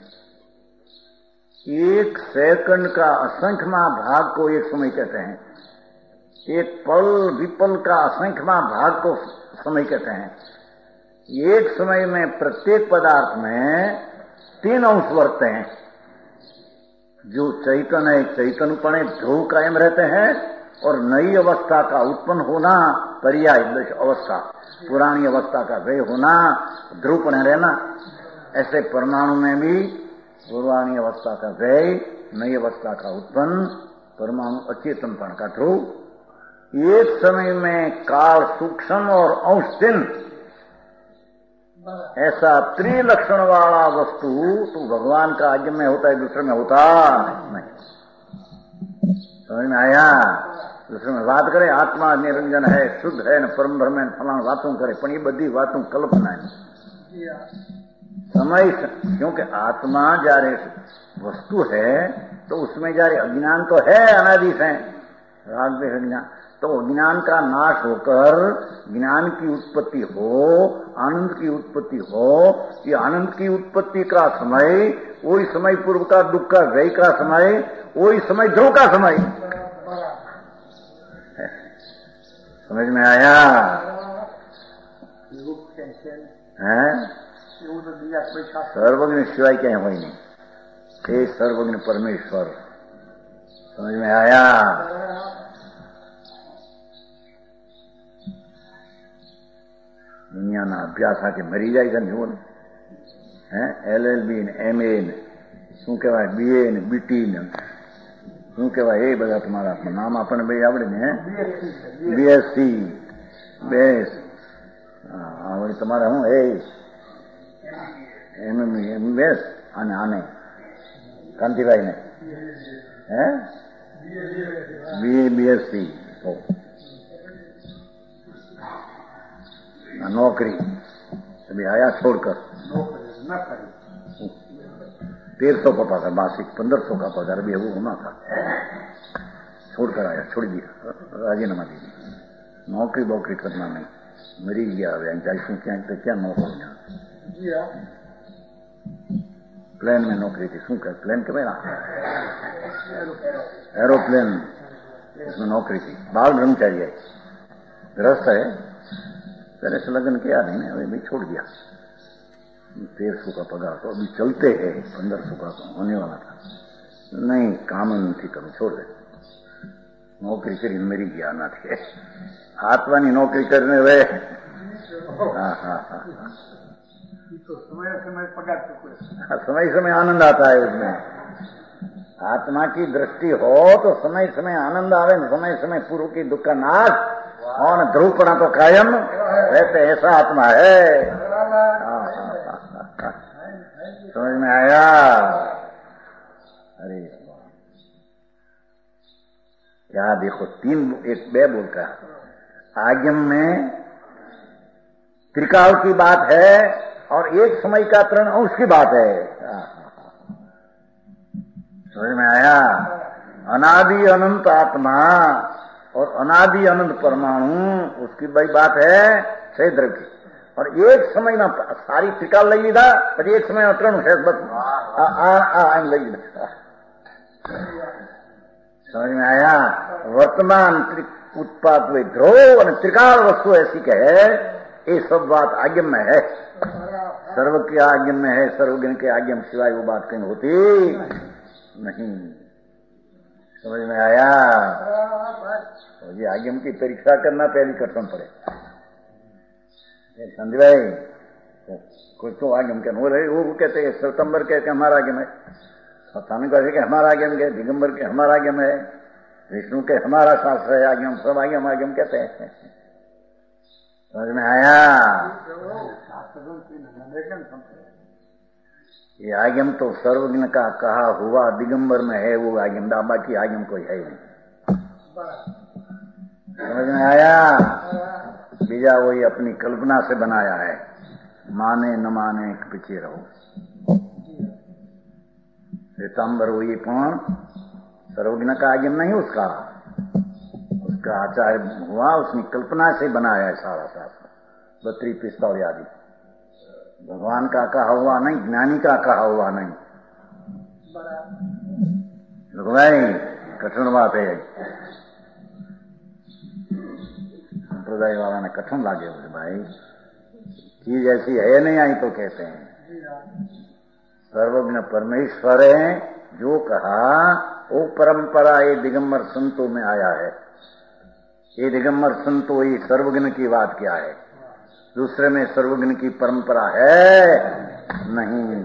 एक सेकंड का असंख्य महाभाग को एक समय कहते हैं। एक पल विपल का असंख्य महाभाग को समय कहते हैं। एक समय में प्रत्येक पदार्थ में 3 अंश वर्तते हैं। जो चैतन है, चैतनपणे ध्रुव कायम रहते हैं, और नई अवस्था का उत्पन्न होना पर्याय अवस्था, पुरानी अवस्था का व्यय होना, ध्रुव रहना। ऐसे परमाणु में भी पुरानी अवस्था का व्यय, नई अवस्था का उत्पन्न, परमाणु अचेतनपण का ध्रुव। एक समय में काल सूक्ष्म और अंश दिन, ऐसा त्रिलक्षण वाला वस्तु तो भगवान का आज्ञा में होता है, दूसरे में होता नहीं। समझ में आया? दूसरे में बात करे आत्मा निरंजन है, शुद्ध है, न परम ब्रह्म है, फलान बातों करे, पर ये बड़ी बातों कल्पना है। समय, क्योंकि आत्मा जारे वस्तु है तो उसमें जारे अज्ञान तो है, अनादि से राग देश अज्ञान, तो अज्ञान का नाश होकर ज्ञान की उत्पत्ति हो, आनंद की उत्पत्ति हो। ये आनंद की उत्पत्ति का समय वही समय पूर्व का दुख का व्यय का समय, वही समय ध्रुव का समय। समझ में आया? है सर्वज्ञ शिवाय क्या है? वही नहीं, हे सर्वज्ञ परमेश्वर। समझ में आया? દુનિયાના અભ્યાસ આખે મરી જાય છે ને, જુઓ ને, હે LLB ને MA ને શું કહેવાય, BA ને BT ને શું કહેવાય, એ બધા તમારા નામ આપણને ભાઈ આવડે ને, હે BSc બેસ, હા વળી તમારે હું એ MBS અને આને કાંતિભાઈ ને હે BA BSc नौकरी अभी आया छोड़कर 1300 का पगार मासिक, 1500 का पगार भी वो होना था, छोड़कर आया, छोड़ दिया, राजीनामा दे दिया। नौकरी बौकरी करना नहीं, मरी गया। क्या नौकरी, प्लेन में नौकरी थी, शू कह प्लेन के ना एरोप्लेन, इसमें नौकरी थी। बाल ब्रह्मचारी है, ग्रस्त है, पहले से लगन किया नहीं, अभी भी छोड़ दिया। 1300 का पगार तो अभी चलते हैं, 1500 का होने वाला था, नहीं काम नहीं करूं, छोड़ दे। नौकरी करी मेरी गया ना थे, आत्मा की नौकरी करने वे। हाँ हाँ हाँ तो समय समय पगार समय समय आनंद आता है उसमें। आत्मा की दृष्टि हो तो समय समय आनंद आवे, समय समय पूर्व की दुख का नाश और ध्रुवपणा तो कायम रहते, ऐसा आत्मा है। समझ में आया? अरे क्या देखो, तीन एक बे बोल का आगम में त्रिकाल की बात है और एक समय का तरण अंश की बात है। समझ में आया? अनादि अनंत आत्मा और अनादि अनंत परमाणु, उसकी बड़ी बात है क्षेत्र की। और एक समय में सारी त्रिकाल लगी था, पर एक समय में तरण लगी था। समझ में आया? वर्तमान उत्पाद हुए ध्रुव और त्रिकाल वस्तु ऐसी कहे, ये सब बात आज्ञा में है, सर्व के आज्ञा में है, सर्वज्ञ के आज्ञा में सिवाय वो बात कहीं होती नहीं। समझ में आया? ये आगम की परीक्षा करना पहली कठिन पड़े। संजय भाई कुछ तो आगम के वो कहते हैं सितंबर के हमारा आगम है, स्थानिक वासी के हमारा आगम के, दिगंबर के हमारा आगम है, विष्णु के हमारा शास्त्र है आगम, सब आगम आगम कहते हैं। समझ में आया? ये आगम तो सर्वज्ञ का कहा हुआ दिगंबर में है, वो आगम, बाकी आगम कोई है नहीं। समझ में आया? बीजा वही अपनी कल्पना से बनाया है, माने न माने पीछे रहो। श्वेतांबर वही पण सर्वज्ञ का आगम नहीं, उसका आचार्य हुआ, उसने कल्पना से बनाया है सारा शास्त्र, 32 पिस्तौल आदि। भगवान का कहा हुआ नहीं, ज्ञानी का कहा हुआ नहीं। भाई कठिन बात है, संप्रदाय वाला ने कठिन लागे बोले भाई चीज ऐसी है नहीं आई तो कहते हैं। सर्वज्ञ परमेश्वर है, जो कहा वो परंपरा ये दिगंबर संतों में आया है। ये दिगंबर संतो ये सर्वज्ञ की बात क्या है, दूसरे में सर्वज्ञ की परंपरा है नहीं।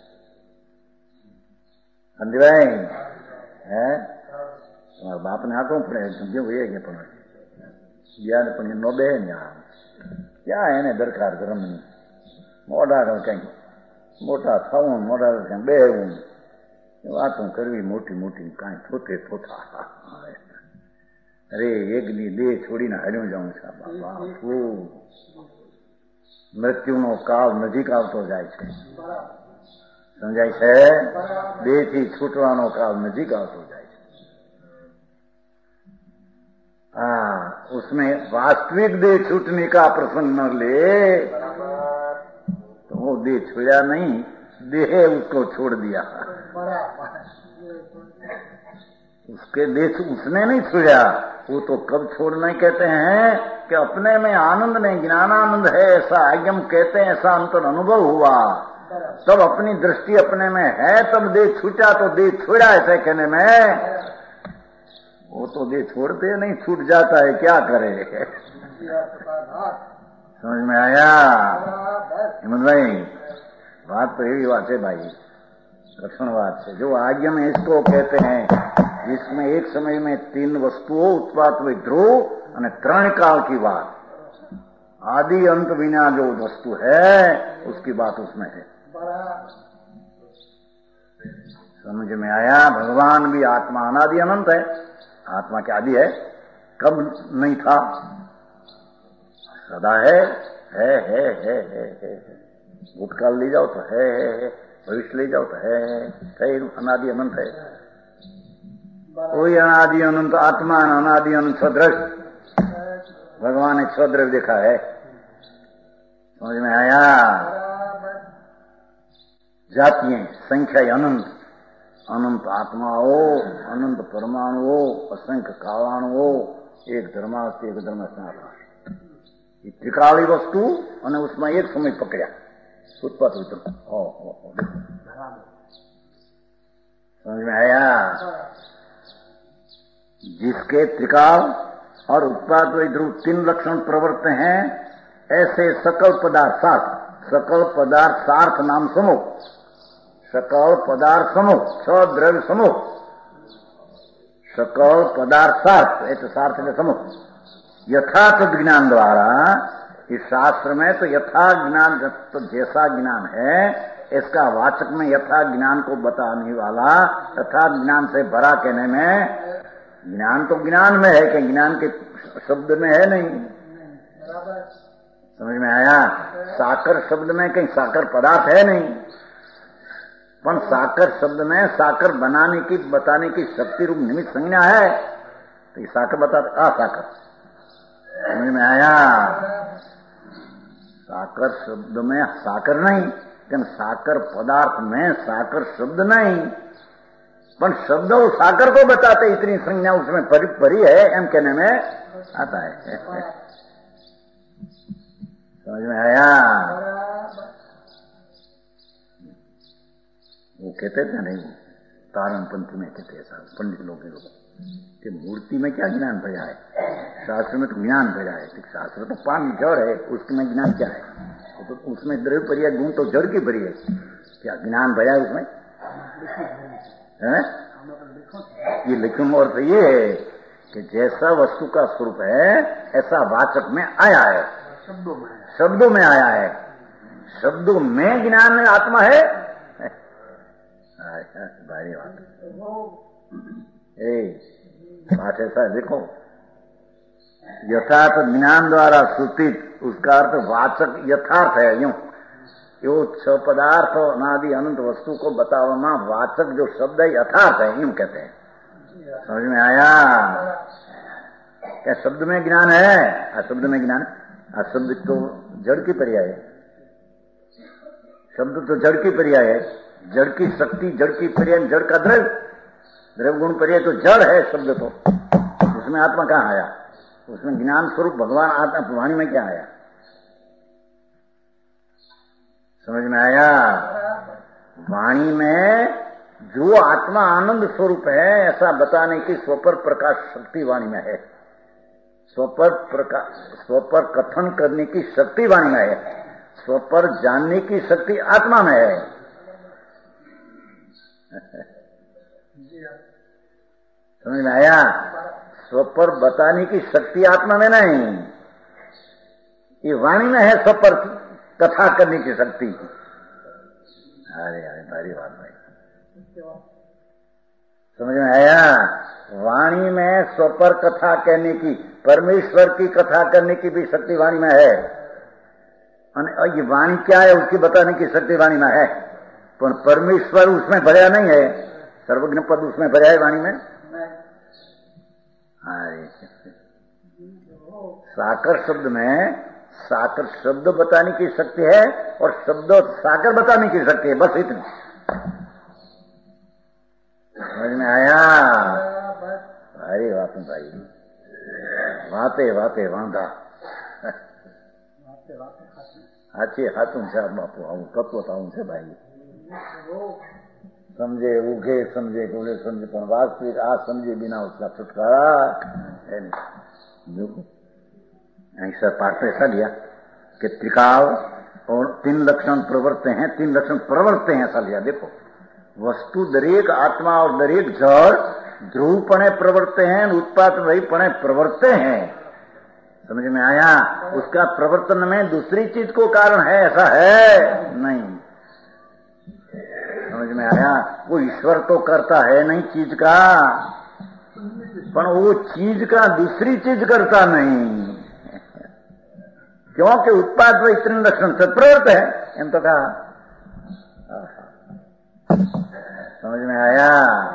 समझ भाई है તમારા બાપને આટલું પડે સમજ્યું હોય કે પણ યાદ પણ એ નો બે ને ક્યાં એને દરકાર ધર્મની મોઢા કંઈક મોટા થવું મોઢા કંઈક બેહવું વાતો કરવી મોટી મોટી કાંઈ થોતે થોતા અરે એક દી દેહ છોડીને હાલ્યો જાઉં છું બાપા મૃત્યુનો કાળ નજીક આવતો જાય છે સમજાય છે દેહથી છૂટવાનો કાળ નજીક આવતો જાય છે। हाँ उसमें वास्तविक देह छूटने का प्रसंग न ले तो वो देह छोड़ा नहीं, देह उसको छोड़ दिया। उसके देह उसने नहीं छोड़ा, वो तो कब छोड़ना कहते हैं कि अपने में आनंद में ज्ञानानंद है ऐसा आज्ञम कहते हैं, ऐसा अंतर अनुभव हुआ तब अपनी दृष्टि अपने में है तब देह छूटा तो देह छोड़ा ऐसे कहने में। वो तो देह छोड़ते नहीं, छूट जाता है क्या करे। समझ में आया हेमंत भाई? बात तो यही बात है भाई, कठिन बात है। जो आज्ञम इसको कहते हैं इसमें एक समय में तीन वस्तुओं उत्पाद विध्रुव और त्रण काल की बात, आदि अंत बिना जो वस्तु है उसकी बात उसमें है। समझ में आया? भगवान भी आत्मा अनादि अनंत है, आत्मा क्या आदि है, कब नहीं था, सदा है। भूतकाल ले जाओ तो है, भविष्य ले जाओ तो है अनादि अनंत है। वही अनादि अनंत आत्मा अनादि अनंत सदृश भगवान एक सदृश देखा है। समझ में आया? जातियां संख्या अनंत, अनंत आत्माओ, अनंत परमाणुओ, असंख्य कालाणुओ, एक धर्मास्थ एक धर्मस्थ, ये त्रिकाली वस्तु और उसमें एक समय पकड़ा उत्पत्ति वितरण। समझ में आया? जिसके त्रिकाल और उत्पाद ध्रुव तीन लक्षण प्रवृत्त हैं, ऐसे सकल पदार्थ सार्थ नाम समूह, सकल पदार्थ समूह, छ द्रव्य समूह, सकल पदार्थ सार्थ ऐसे सार्थ के समूह यथार्थ ज्ञान द्वारा, इस शास्त्र में तो यथा ज्ञान तो जैसा ज्ञान है इसका वाचक में यथा ज्ञान को बताने वाला, तथा ज्ञान से भरा कहने में, ज्ञान तो ज्ञान में है कि ज्ञान के शब्द में है नहीं। समझ में आया? साकर शब्द में कहीं साकर पदार्थ है नहीं, पर साकर शब्द में साकर बनाने की बताने की शक्ति रूप निमित्त संज्ञा है, तो ये साकर बताते असाकर। समझ में आया? साकर शब्द में साकर नहीं, लेकिन साकर पदार्थ में साकर शब्द नहीं, पर शब्द और साकर को बताते इतनी संज्ञा उसमें परी है एम कहने में आता है। समझ में आया? वो कहते थे नहीं, तारण पंथ में कहते ऐसा पंडित लोग कि मूर्ति में क्या ज्ञान भरा है, शास्त्र में तो ज्ञान भरा है। शास्त्र तो पानी जड़ है, उसमें ज्ञान क्या है? तो उसमें द्रव्य परिया गुण तो जड़ की भरी है, क्या ज्ञान भरा है उसमें है? ये लिखन अर्थ ये है कि जैसा वस्तु का स्वरूप है ऐसा वाचक में आया है, शब्दों में आया है, शब्दों में ज्ञान में आत्मा है। भारी बात बात ऐसा देखो, यथार्थ ज्ञान द्वारा सूचित उसका अर्थ वाचक यथार्थ है। यूं यो छ पदार्थ अनादि अनंत वस्तु को बताना वाचक जो शब्द है यथार्थ है, यूं कहते हैं। समझ में आया? क्या शब्द में ज्ञान है? अशब्द में ज्ञान, अशब्द तो जड़ की पर्याय है, शब्द तो जड़ की पर्याय है, जड़ की शक्ति जड़ की पर्याय, जड़ का द्रव्य गुण पर्याय तो जड़ है शब्द, तो उसमें आत्मा कहाँ आया? उसमें ज्ञान स्वरूप भगवान आत्मा वाणी में क्या आया? समझ में आया? वाणी में जो आत्मा आनंद स्वरूप है ऐसा बताने की स्वपर प्रकाश शक्ति वाणी में है। स्वपर कथन करने की शक्ति वाणी में है। स्वपर जानने की शक्ति आत्मा में है। समझ में आया? स्वपर बताने की शक्ति आत्मा में नहीं, ये वाणी में है स्वपर कथा करने की शक्ति। अरे अरे भारी बात भाई, समझ में आया? वाणी में स्वपर कथा कहने की, परमेश्वर की कथा करने की भी शक्ति वाणी में है। और ये वाणी क्या है उसकी बताने की शक्ति वाणी में है, पर परमेश्वर उसमें भरा नहीं है। सर्वज्ञ पद उसमें भरा है वाणी में। साकर शब्द में साकर शब्द बताने की शक्ति है और शब्द साकर बताने की शक्ति है, बस इतनी। समझ में आया? अरे बात भाई, वाते वाते वांधा हाथी हाथों से बापू आऊं कब बताऊं से भाई। समझे उगे समझे गोले समझे, पर वास्तविक आज समझे बिना उसका छुटकारा है नहीं। ऐसा पाठ में ऐसा लिया कि त्रिकाल और 3 लक्षण प्रवर्ते हैं, 3 लक्षण प्रवर्ते हैं ऐसा लिया। देखो, वस्तु दरेक आत्मा और दरेक जड़ ध्रुवपणे प्रवर्ते हैं, उत्पाद रहीपणे प्रवर्ते हैं। समझ में आया? उसका प्रवर्तन में दूसरी चीज को कारण है ऐसा है नहीं। समझ में आया? वो ईश्वर तो करता है नहीं चीज का, पर वो चीज का दूसरी चीज करता नहीं, क्योंकि उत्पाद व इतने लक्षण से प्रवृत्त है। इन तो कहा, समझ में आया?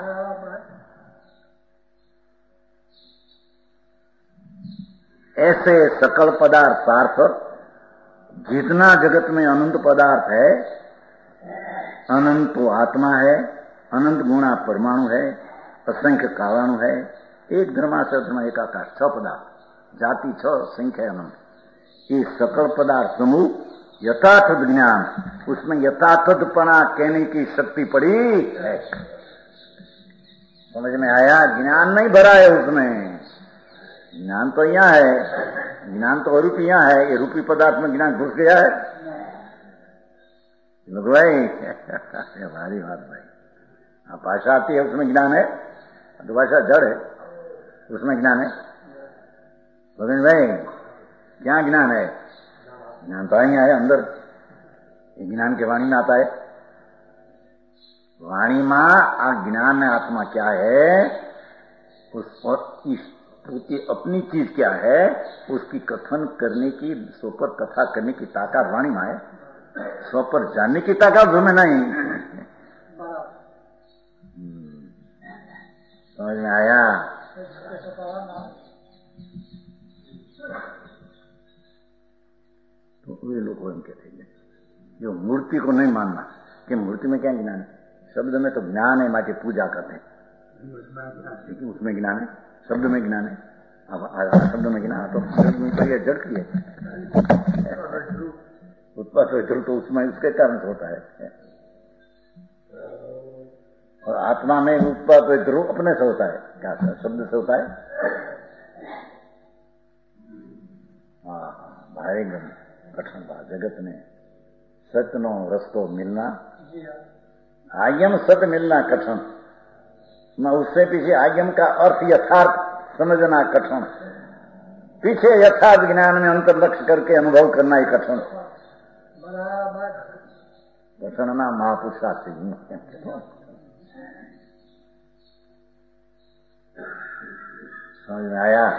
ऐसे सकल पदार्थ सार्थक, जितना जगत में अनंत पदार्थ है, अनंत तो आत्मा है, अनंत गुणा परमाणु है, असंख्य कालाणु है, एक धर्माशय एक आकाश, 6 पदार्थ, जाति 6, संख्या अनंत। ये सकल पदार्थ समूह यथार्थ ज्ञान, उसमें यथार्थपना कहने की शक्ति पड़ी है। समझ में आया? ज्ञान नहीं भरा है उसमें, ज्ञान तो यहाँ है, ज्ञान तो अरूपी यहाँ है। ये रूपी पदार्थ में ज्ञान घुस गया है भाई। भारी बात भाई। भाषा आती है उसमें ज्ञान है, तो भाषा जड़ है उसमें ज्ञान है। गोविंद भाई, क्या ज्ञान है? ज्ञान तो यहाँ है अंदर, ज्ञान के वाणी में आता है। वाणी में ज्ञान में आत्मा क्या है, उस अपनी चीज क्या है, उसकी कथन करने की, स्वपर कथा करने की ताकत वाणी में है, स्वपर जानने की ताकत हमें नहीं। समझ में आया? तो वे लोग कहते हैं जो मूर्ति को नहीं मानना कि मूर्ति में क्या ज्ञान है, शब्द में तो ज्ञान है, माटी पूजा करते हैं, लेकिन उसमें ज्ञान है, शब्द में ज्ञान है। अब शब्द में ज्ञान तो शब्द में तो यह जड़ की है, उत्पाद तो उसमें उसके कारण से होता है, और आत्मा में उत्पाद ध्रुव अपने से होता है। क्या शब्द से होता है? हाँ, भारी कठिन बात जगत में सत्य नो रस्तो मिलना, आयम सत्य मिलना कठिन, मैं उससे पीछे आयम का अर्थ यथार्थ समझना कठिन, पीछे यथार्थ ज्ञान में अंतर लक्ष्य करके अनुभव करना ही कठिन। कठिन ना महापुरुषार्थी। समझ में आया?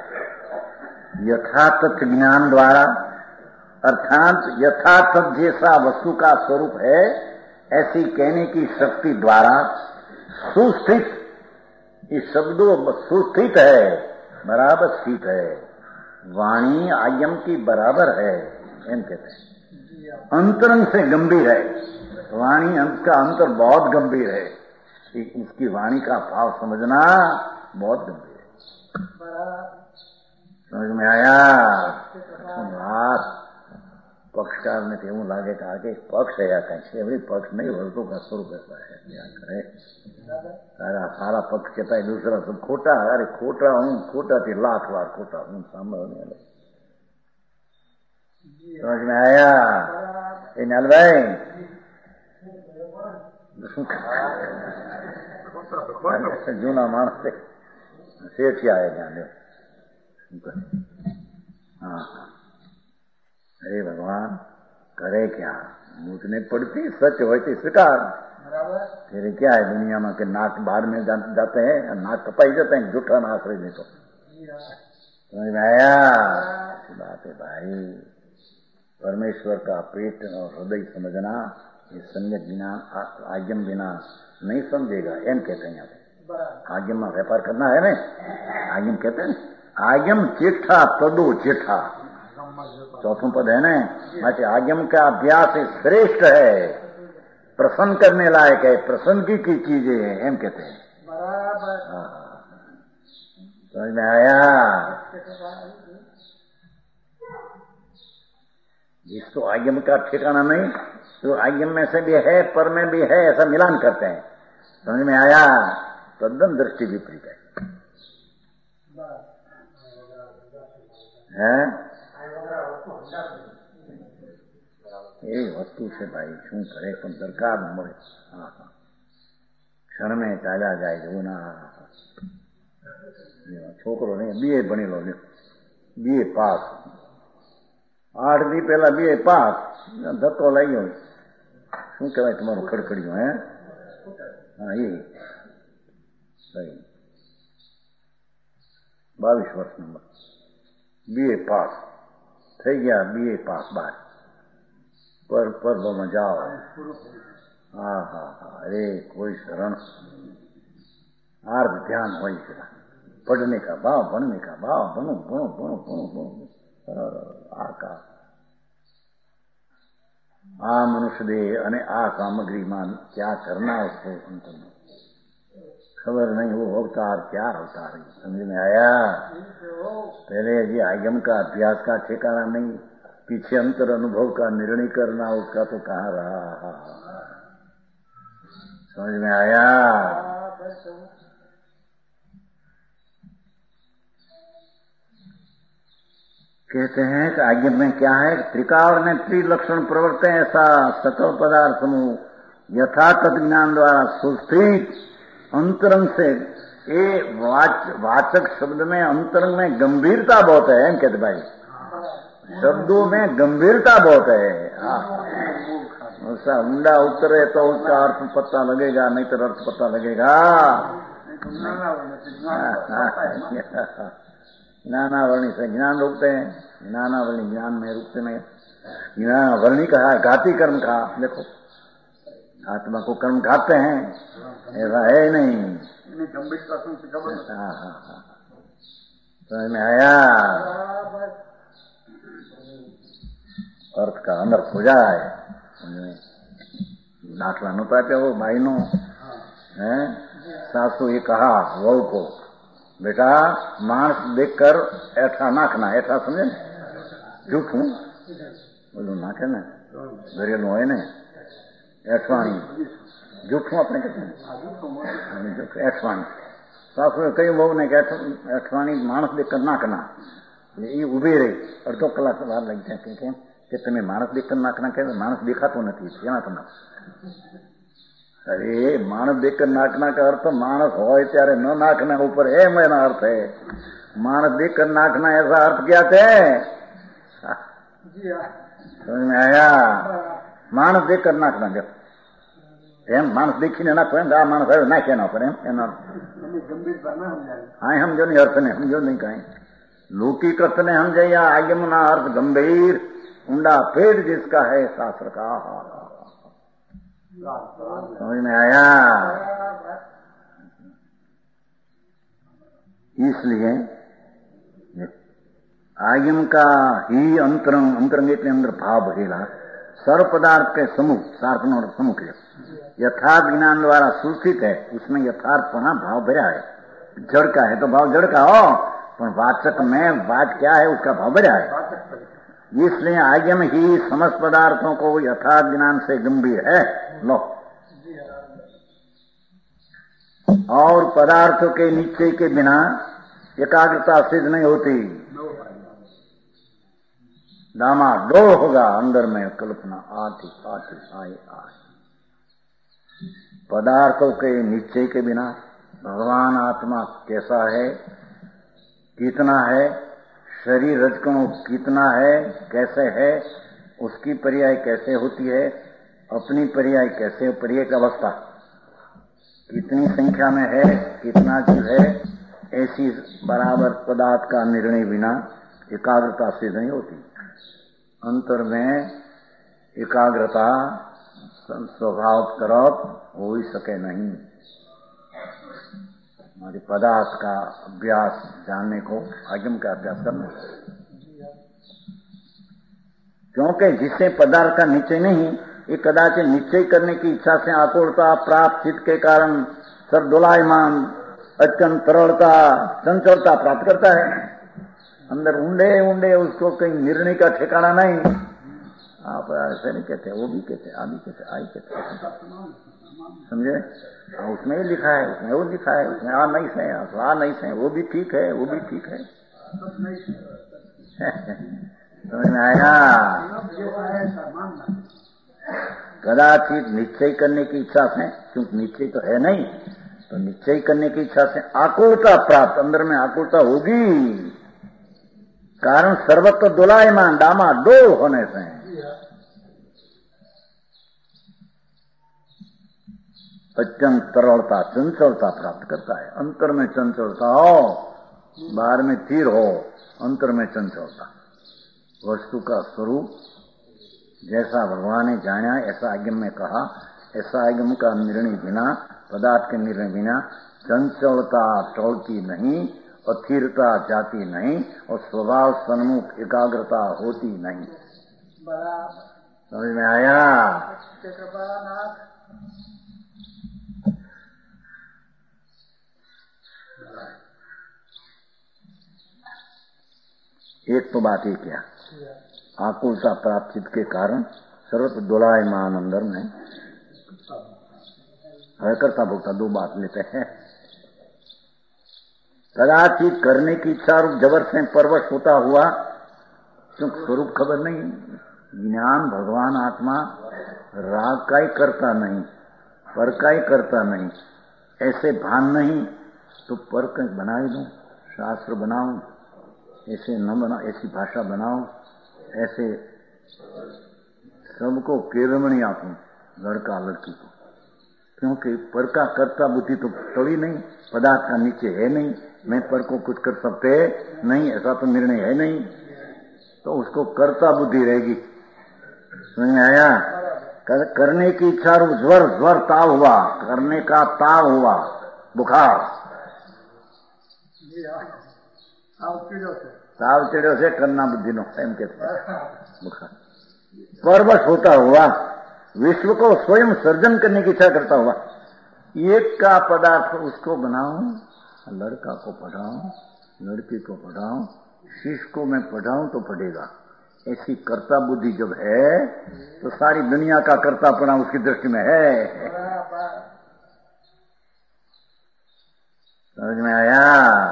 यथार्थ ज्ञान द्वारा, अर्थात यथार्थ जैसा वस्तु का स्वरूप है ऐसी कहने की शक्ति द्वारा सुस्थित, इस शब्दों सुस्थित है, बराबर स्थित है, वाणी आयम की बराबर है, एम कहते हैं। अंतरंग से गंभीर है वाणी, अंत का अंतर बहुत गंभीर है, इसकी वाणी का भाव समझना बहुत गंभीर है। समझ में आया? पक्षकार ने એવું લાગે કે આ કઈ પક્ષ છે આ કઈ છે એવી પક્ષ નહીં વસ્તુ का स्वरूप ऐसा है क्या करे सारा सारा पक्ष कहता है दूसरा सब खोटा अरे खोटा हूं खोटा थी लाख बार खोटा हूं सामने वाले समझ में आया ये नल भाई जूना मानस से सेठ आए जाने हाँ अरे भगवान करे क्या मुझने पड़ती सच होती स्वीकार फिर क्या है दुनिया में के नाक बाहर में जाते हैं नाक कपाई जाते हैं झूठा ना आश्रय नहीं तो समझ में आया बात है भाई परमेश्वर का पेट और हृदय समझना ये सम्यक बिना आज्ञम बिना नहीं समझेगा एम कहते हैं यहाँ आज्ञम में व्यापार करना है ना आज्ञम कहते हैं आज्ञम चिट्ठा तदो चिट्ठा चौथों पद है ना माचे आज्ञम का अभ्यास श्रेष्ठ है प्रसन्न करने लायक है प्रसन्न की चीजें हैं एम कहते हैं समझ में आया जिसको आज्ञम का ठिकाना नहीं तो आज्ञम में से भी है पर में भी है ऐसा मिलान करते हैं समझ में आया तद्दन दृष्टि विपरीत है એ વસ્તુ છે ભાઈ શું કરે પણ દરકાર ન મળે ક્ષણ में ચાલ્યા જાય જવું ના છોકરો નહીં BA ભણેલો BA પાસ 8 દી પહેલા BA પાસ ધક્કો લાગ્યો શું કહેવાય તમારું ખડખડ્યું હે હા એ સહી 22 વર્ષ નંબર BA પાસ થઈ ગયા BA પાસ બાર पर पर्व में जाओ हाँ हाँ हाँ अरे कोई शरण आर्ध ध्यान हो पढ़ने का भाव बनने का भाव बनो बनो बनो बनो बनो आका आ मनुष्य देह अने आ सामग्री मान क्या करना उसको अंत में खबर नहीं वो अवतार क्या अवतार है समझ में आया पहले ये आगम का अभ्यास का ठिकाना नहीं पीछे अंतर अनुभव का निर्णय करना उसका तो कहाँ रहा समझ में आया कहते हैं कि आज्ञा में क्या है त्रिकाल में त्रिलक्षण प्रवर्तन ऐसा सकल पदार्थ समूह यथातथ ज्ञान द्वारा सुस्थित अंतरंग से ये वाचक शब्द में अंतरंग में गंभीरता बहुत है कहते भाई शब्दों में गंभीरता बहुत है उसका ऊंडा उतरे तो उसका अर्थ पता लगेगा नहीं तो अर्थ पता लगेगा ज्ञानावरणी से ज्ञान रुकते हैं ज्ञानावरणी ज्ञान में रुकते नहीं ज्ञानावरणी का घाती कर्म का देखो आत्मा को कर्म घाते हैं ऐसा है नहीं हाँ हाँ हाँ समझ में आया अर्थ का अनर्थ हो जाए दाखला नता आप्या वो भाई नो है सासू ये कहा वहू को बेटा मांस देखकर ऐठा नाखना ऐठा समझे जूठू बोलो नाखे ने घरेलू હોય ને ऐठवाणी जूठू अपने कहते हैं ऐठवाणी सासू कई वहू ने ऐठवाणी मांस देखकर नाखना ये उभी रही अर्धो कलाक વાર લઈ જાય કેમ કે તમે માણસ દેખकर નાખના કે માણસ દેખાતો નથી એના તમે अरे मानस देखकर नाखना का अर्थ मानस होय त्यारे न नाखना ऊपर है मेरा अर्थ है मानस देखकर नाखना ऐसा अर्थ क्या थे समझ में आया मानस देखकर नाखना जब एम मानस देखी नाखो एम आ मानस आयो नाखे ना पर एम एनो हाँ समझो नहीं अर्थ ने समझो नहीं कहीं लौकिक अर्थ ने समझे या आयमना अर्थ गंभीर ऊंडा पेड़ जिसका है शास्त्र का समझ में आया इसलिए आयम का ही अंतरंग इतने अंदर भाव भरेला सर्व पदार्थ के समूह सार्पण और समूह यथार्थ ज्ञान द्वारा सूचित है उसमें यथार्थपना भाव भरा है जड़ का है तो भाव जड़ का हो पर वाचक में बात क्या है उसका भाव भरा है इसलिए आगम ही समस्त पदार्थों को यथार्थ ज्ञान से गंभीर है। लो, और पदार्थों के निश्चय के बिना एकाग्रता सिद्ध नहीं होती। डामाडोल होगा अंदर में कल्पना आती आती आए आए। पदार्थों के निश्चय के बिना भगवान आत्मा कैसा है, कितना है, शरीर रजकणों कितना है, कैसे है, उसकी पर्याय कैसे होती है, अपनी पर्याय कैसे, पर्याय की अवस्था कितनी संख्या में है, कितना जीव है, ऐसी बराबर पदार्थ का निर्णय बिना एकाग्रता से नहीं होती। अंतर में एकाग्रता स्वभाव तरफ हो ही सके नहीं। हमारे पदार्थ का अभ्यास जानने को आगम का अभ्यास करना, क्योंकि जिससे पदार्थ का निश्चय नहीं, ये कदाचित निश्चय करने की इच्छा से आकुलता प्राप्त चित्त के कारण सब दोलायमान अचकन तरलता चंचलता प्राप्त करता है। अंदर ऊंडे ऊंडे उसको कहीं निर्णय का ठिकाना नहीं। आप ऐसे नहीं कहते, वो भी कहते, आ भी कहते, आई कहते, समझे? उसमें ही लिखा है, उसमें वो लिखा है, उसमें आ नहीं से, आ नहीं से, वो भी ठीक है, वो भी ठीक है। समझ में आया? कदाचित निश्चय करने की इच्छा से, क्योंकि निश्चय तो है नहीं, तो निश्चय करने की इच्छा से आकुलता प्राप्त, अंदर में आकुलता होगी। कारण सर्वत्र दोलायमान डामाडोल होने से अत्यंत तरलता चंचलता प्राप्त करता है। अंतर में चंचलता हो, बाहर में तीर हो, अंतर में चंचलता। वस्तु का स्वरूप जैसा भगवान ने जाना, ऐसा आगम में कहा, ऐसा आगम का निर्णय बिना, पदार्थ के निर्णय बिना चंचलता टोलती नहीं, अस्थिरता जाती नहीं, और स्वभाव सन्मुख एकाग्रता होती नहीं। समझ में आया? एक तो बात ही क्या, आकुलता प्राप्त चित्त के कारण सर्वत्र दोलायमान अंदर में करता भोगता। दो बात लेते हैं। कदाचित करने की इच्छा रूप जबर से परवश होता हुआ, क्योंकि स्वरूप खबर नहीं, ज्ञान भगवान आत्मा राग का ही करता नहीं, पर का ही करता नहीं, ऐसे भान नहीं तो पर का बना ही दूं, शास्त्र बनाऊं, ऐसे न बना, ऐसी भाषा बनाऊं, ऐसे सबको केरमणी आपूं, लड़का लड़की को, क्योंकि पर का कर्ता बुद्धि तो टोली नहीं, पदार्थ का नीचे है नहीं, मैं पर को कुछ कर सकते नहीं, ऐसा तो निर्णय है नहीं, तो उसको कर्ता बुद्धि रहेगी। समझ में आया? करने की इच्छा रूप ज्वर ताव हुआ, करने का ताव हुआ, बुखार, ताव चिड़ो से करना बुद्धि नो एम कहते बुखार, परवश होता हुआ, विश्व को स्वयं सर्जन करने की इच्छा करता हुआ, एक का पदार्थ उसको बनाऊं, लड़का को पढ़ाऊं, लड़की को पढ़ाऊं, शिष्य को मैं पढ़ाऊं तो पढ़ेगा, ऐसी कर्ता बुद्धि जब है तो सारी दुनिया का कर्तापना उसकी दृष्टि में है। समझ में आया?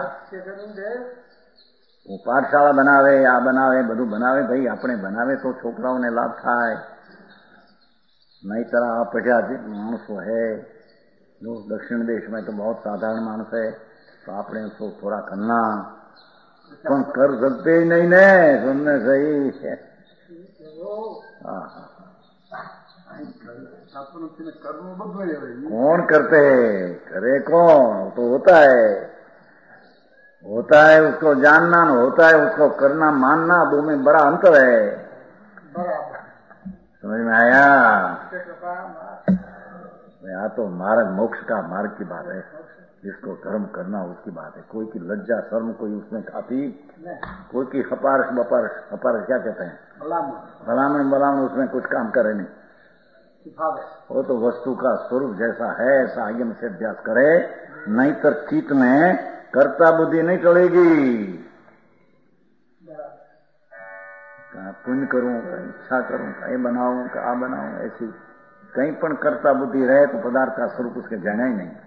वो पाठशाला बनावे, आ बनावे, बधु बनावे, भाई अपने बनावे तो छोकराओं ने लाभ थाय, नहीं तरह आप पढ़िया मानस है जो दक्षिण देश में तो बहुत साधारण मानस है, तो आपने उसको थोड़ा करना, पण कर सकते ही नहीं ने, सुनने सही है। कौन करते करे, कौन तो होता है उसको जानना, होता है उसको करना मानना, दो में बड़ा अंतर है। समझ में आया? यहाँ तो मार्ग मोक्ष का मार्ग की बात है, जिसको कर्म करना उसकी बात है। कोई की लज्जा शर्म कोई उसमें खाती, कोई की हपारस बपारस क्या कहते हैं, भलामण उसमें कुछ काम करे नहीं। वो तो वस्तु का स्वरूप जैसा है ऐसा आगे से अभ्यास करे, नहीं तो चित्त में कर्ता बुद्धि नहीं चलेगी। पुण्य करूं, इच्छा करूं, ये बनाऊं कि आ बनाऊं, ऐसी कहीं पण करता बुद्धि रहे तो पदार्थ का स्वरूप उसके जाना ही नहीं।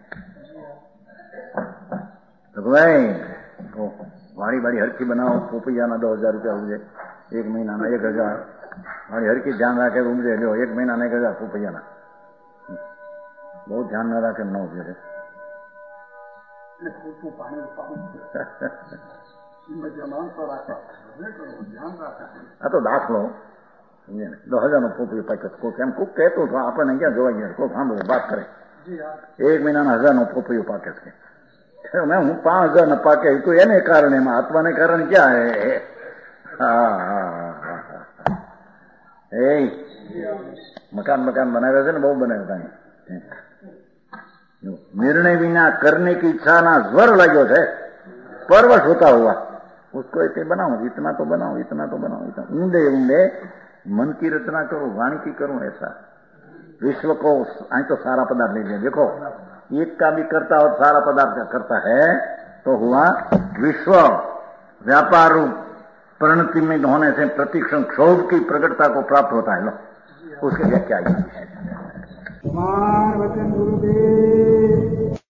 तो भाई तो वाड़ी वाड़ी हर की बनाओ, पोपैया ना 2000 रुपया हो जाए, 1 महीना ना 1000, वाड़ी हर की ध्यान रखे उमजे लो, 1 महीना ना 1000 पोपैया ना, बहुत ध्यान न रखे न उजरे। આ તો દાખલો સમજે ને, 10,000 પોપૈયું પેકેટ કોક એમ કોક કહેતું તો આપણને ક્યાં જોવા ગયા, કોક સાંભળે વાત કરે 1 મહિનાના 1000 પોપૈયું પાકે છે, હું 5000 પાકે તો એને કારણે, એમાં આત્માને કારણે ક્યાં હે? એ મકાન બનાવ્યા છે ને, બહુ બનાવ્યા હતા, निर्णय बिना करने की इच्छा ना ज्वर लगे है, परवश होता हुआ उसको ऐसे बनाओ, इतना तो बनाओ, इतना तो बनाओ, इतना ऊंडे ऊंडे मन की रचना करो, वाणी की करो, ऐसा विश्व को आई तो सारा पदार्थ लीजिए, देखो एक का भी करता और सारा पदार्थ का करता है तो हुआ विश्व। व्यापार रूप परिणति में होने से प्रतिक्षण क्षोभ की प्रकटता को प्राप्त होता है। लो उसके लिए क्या है? वचन गुरुदेव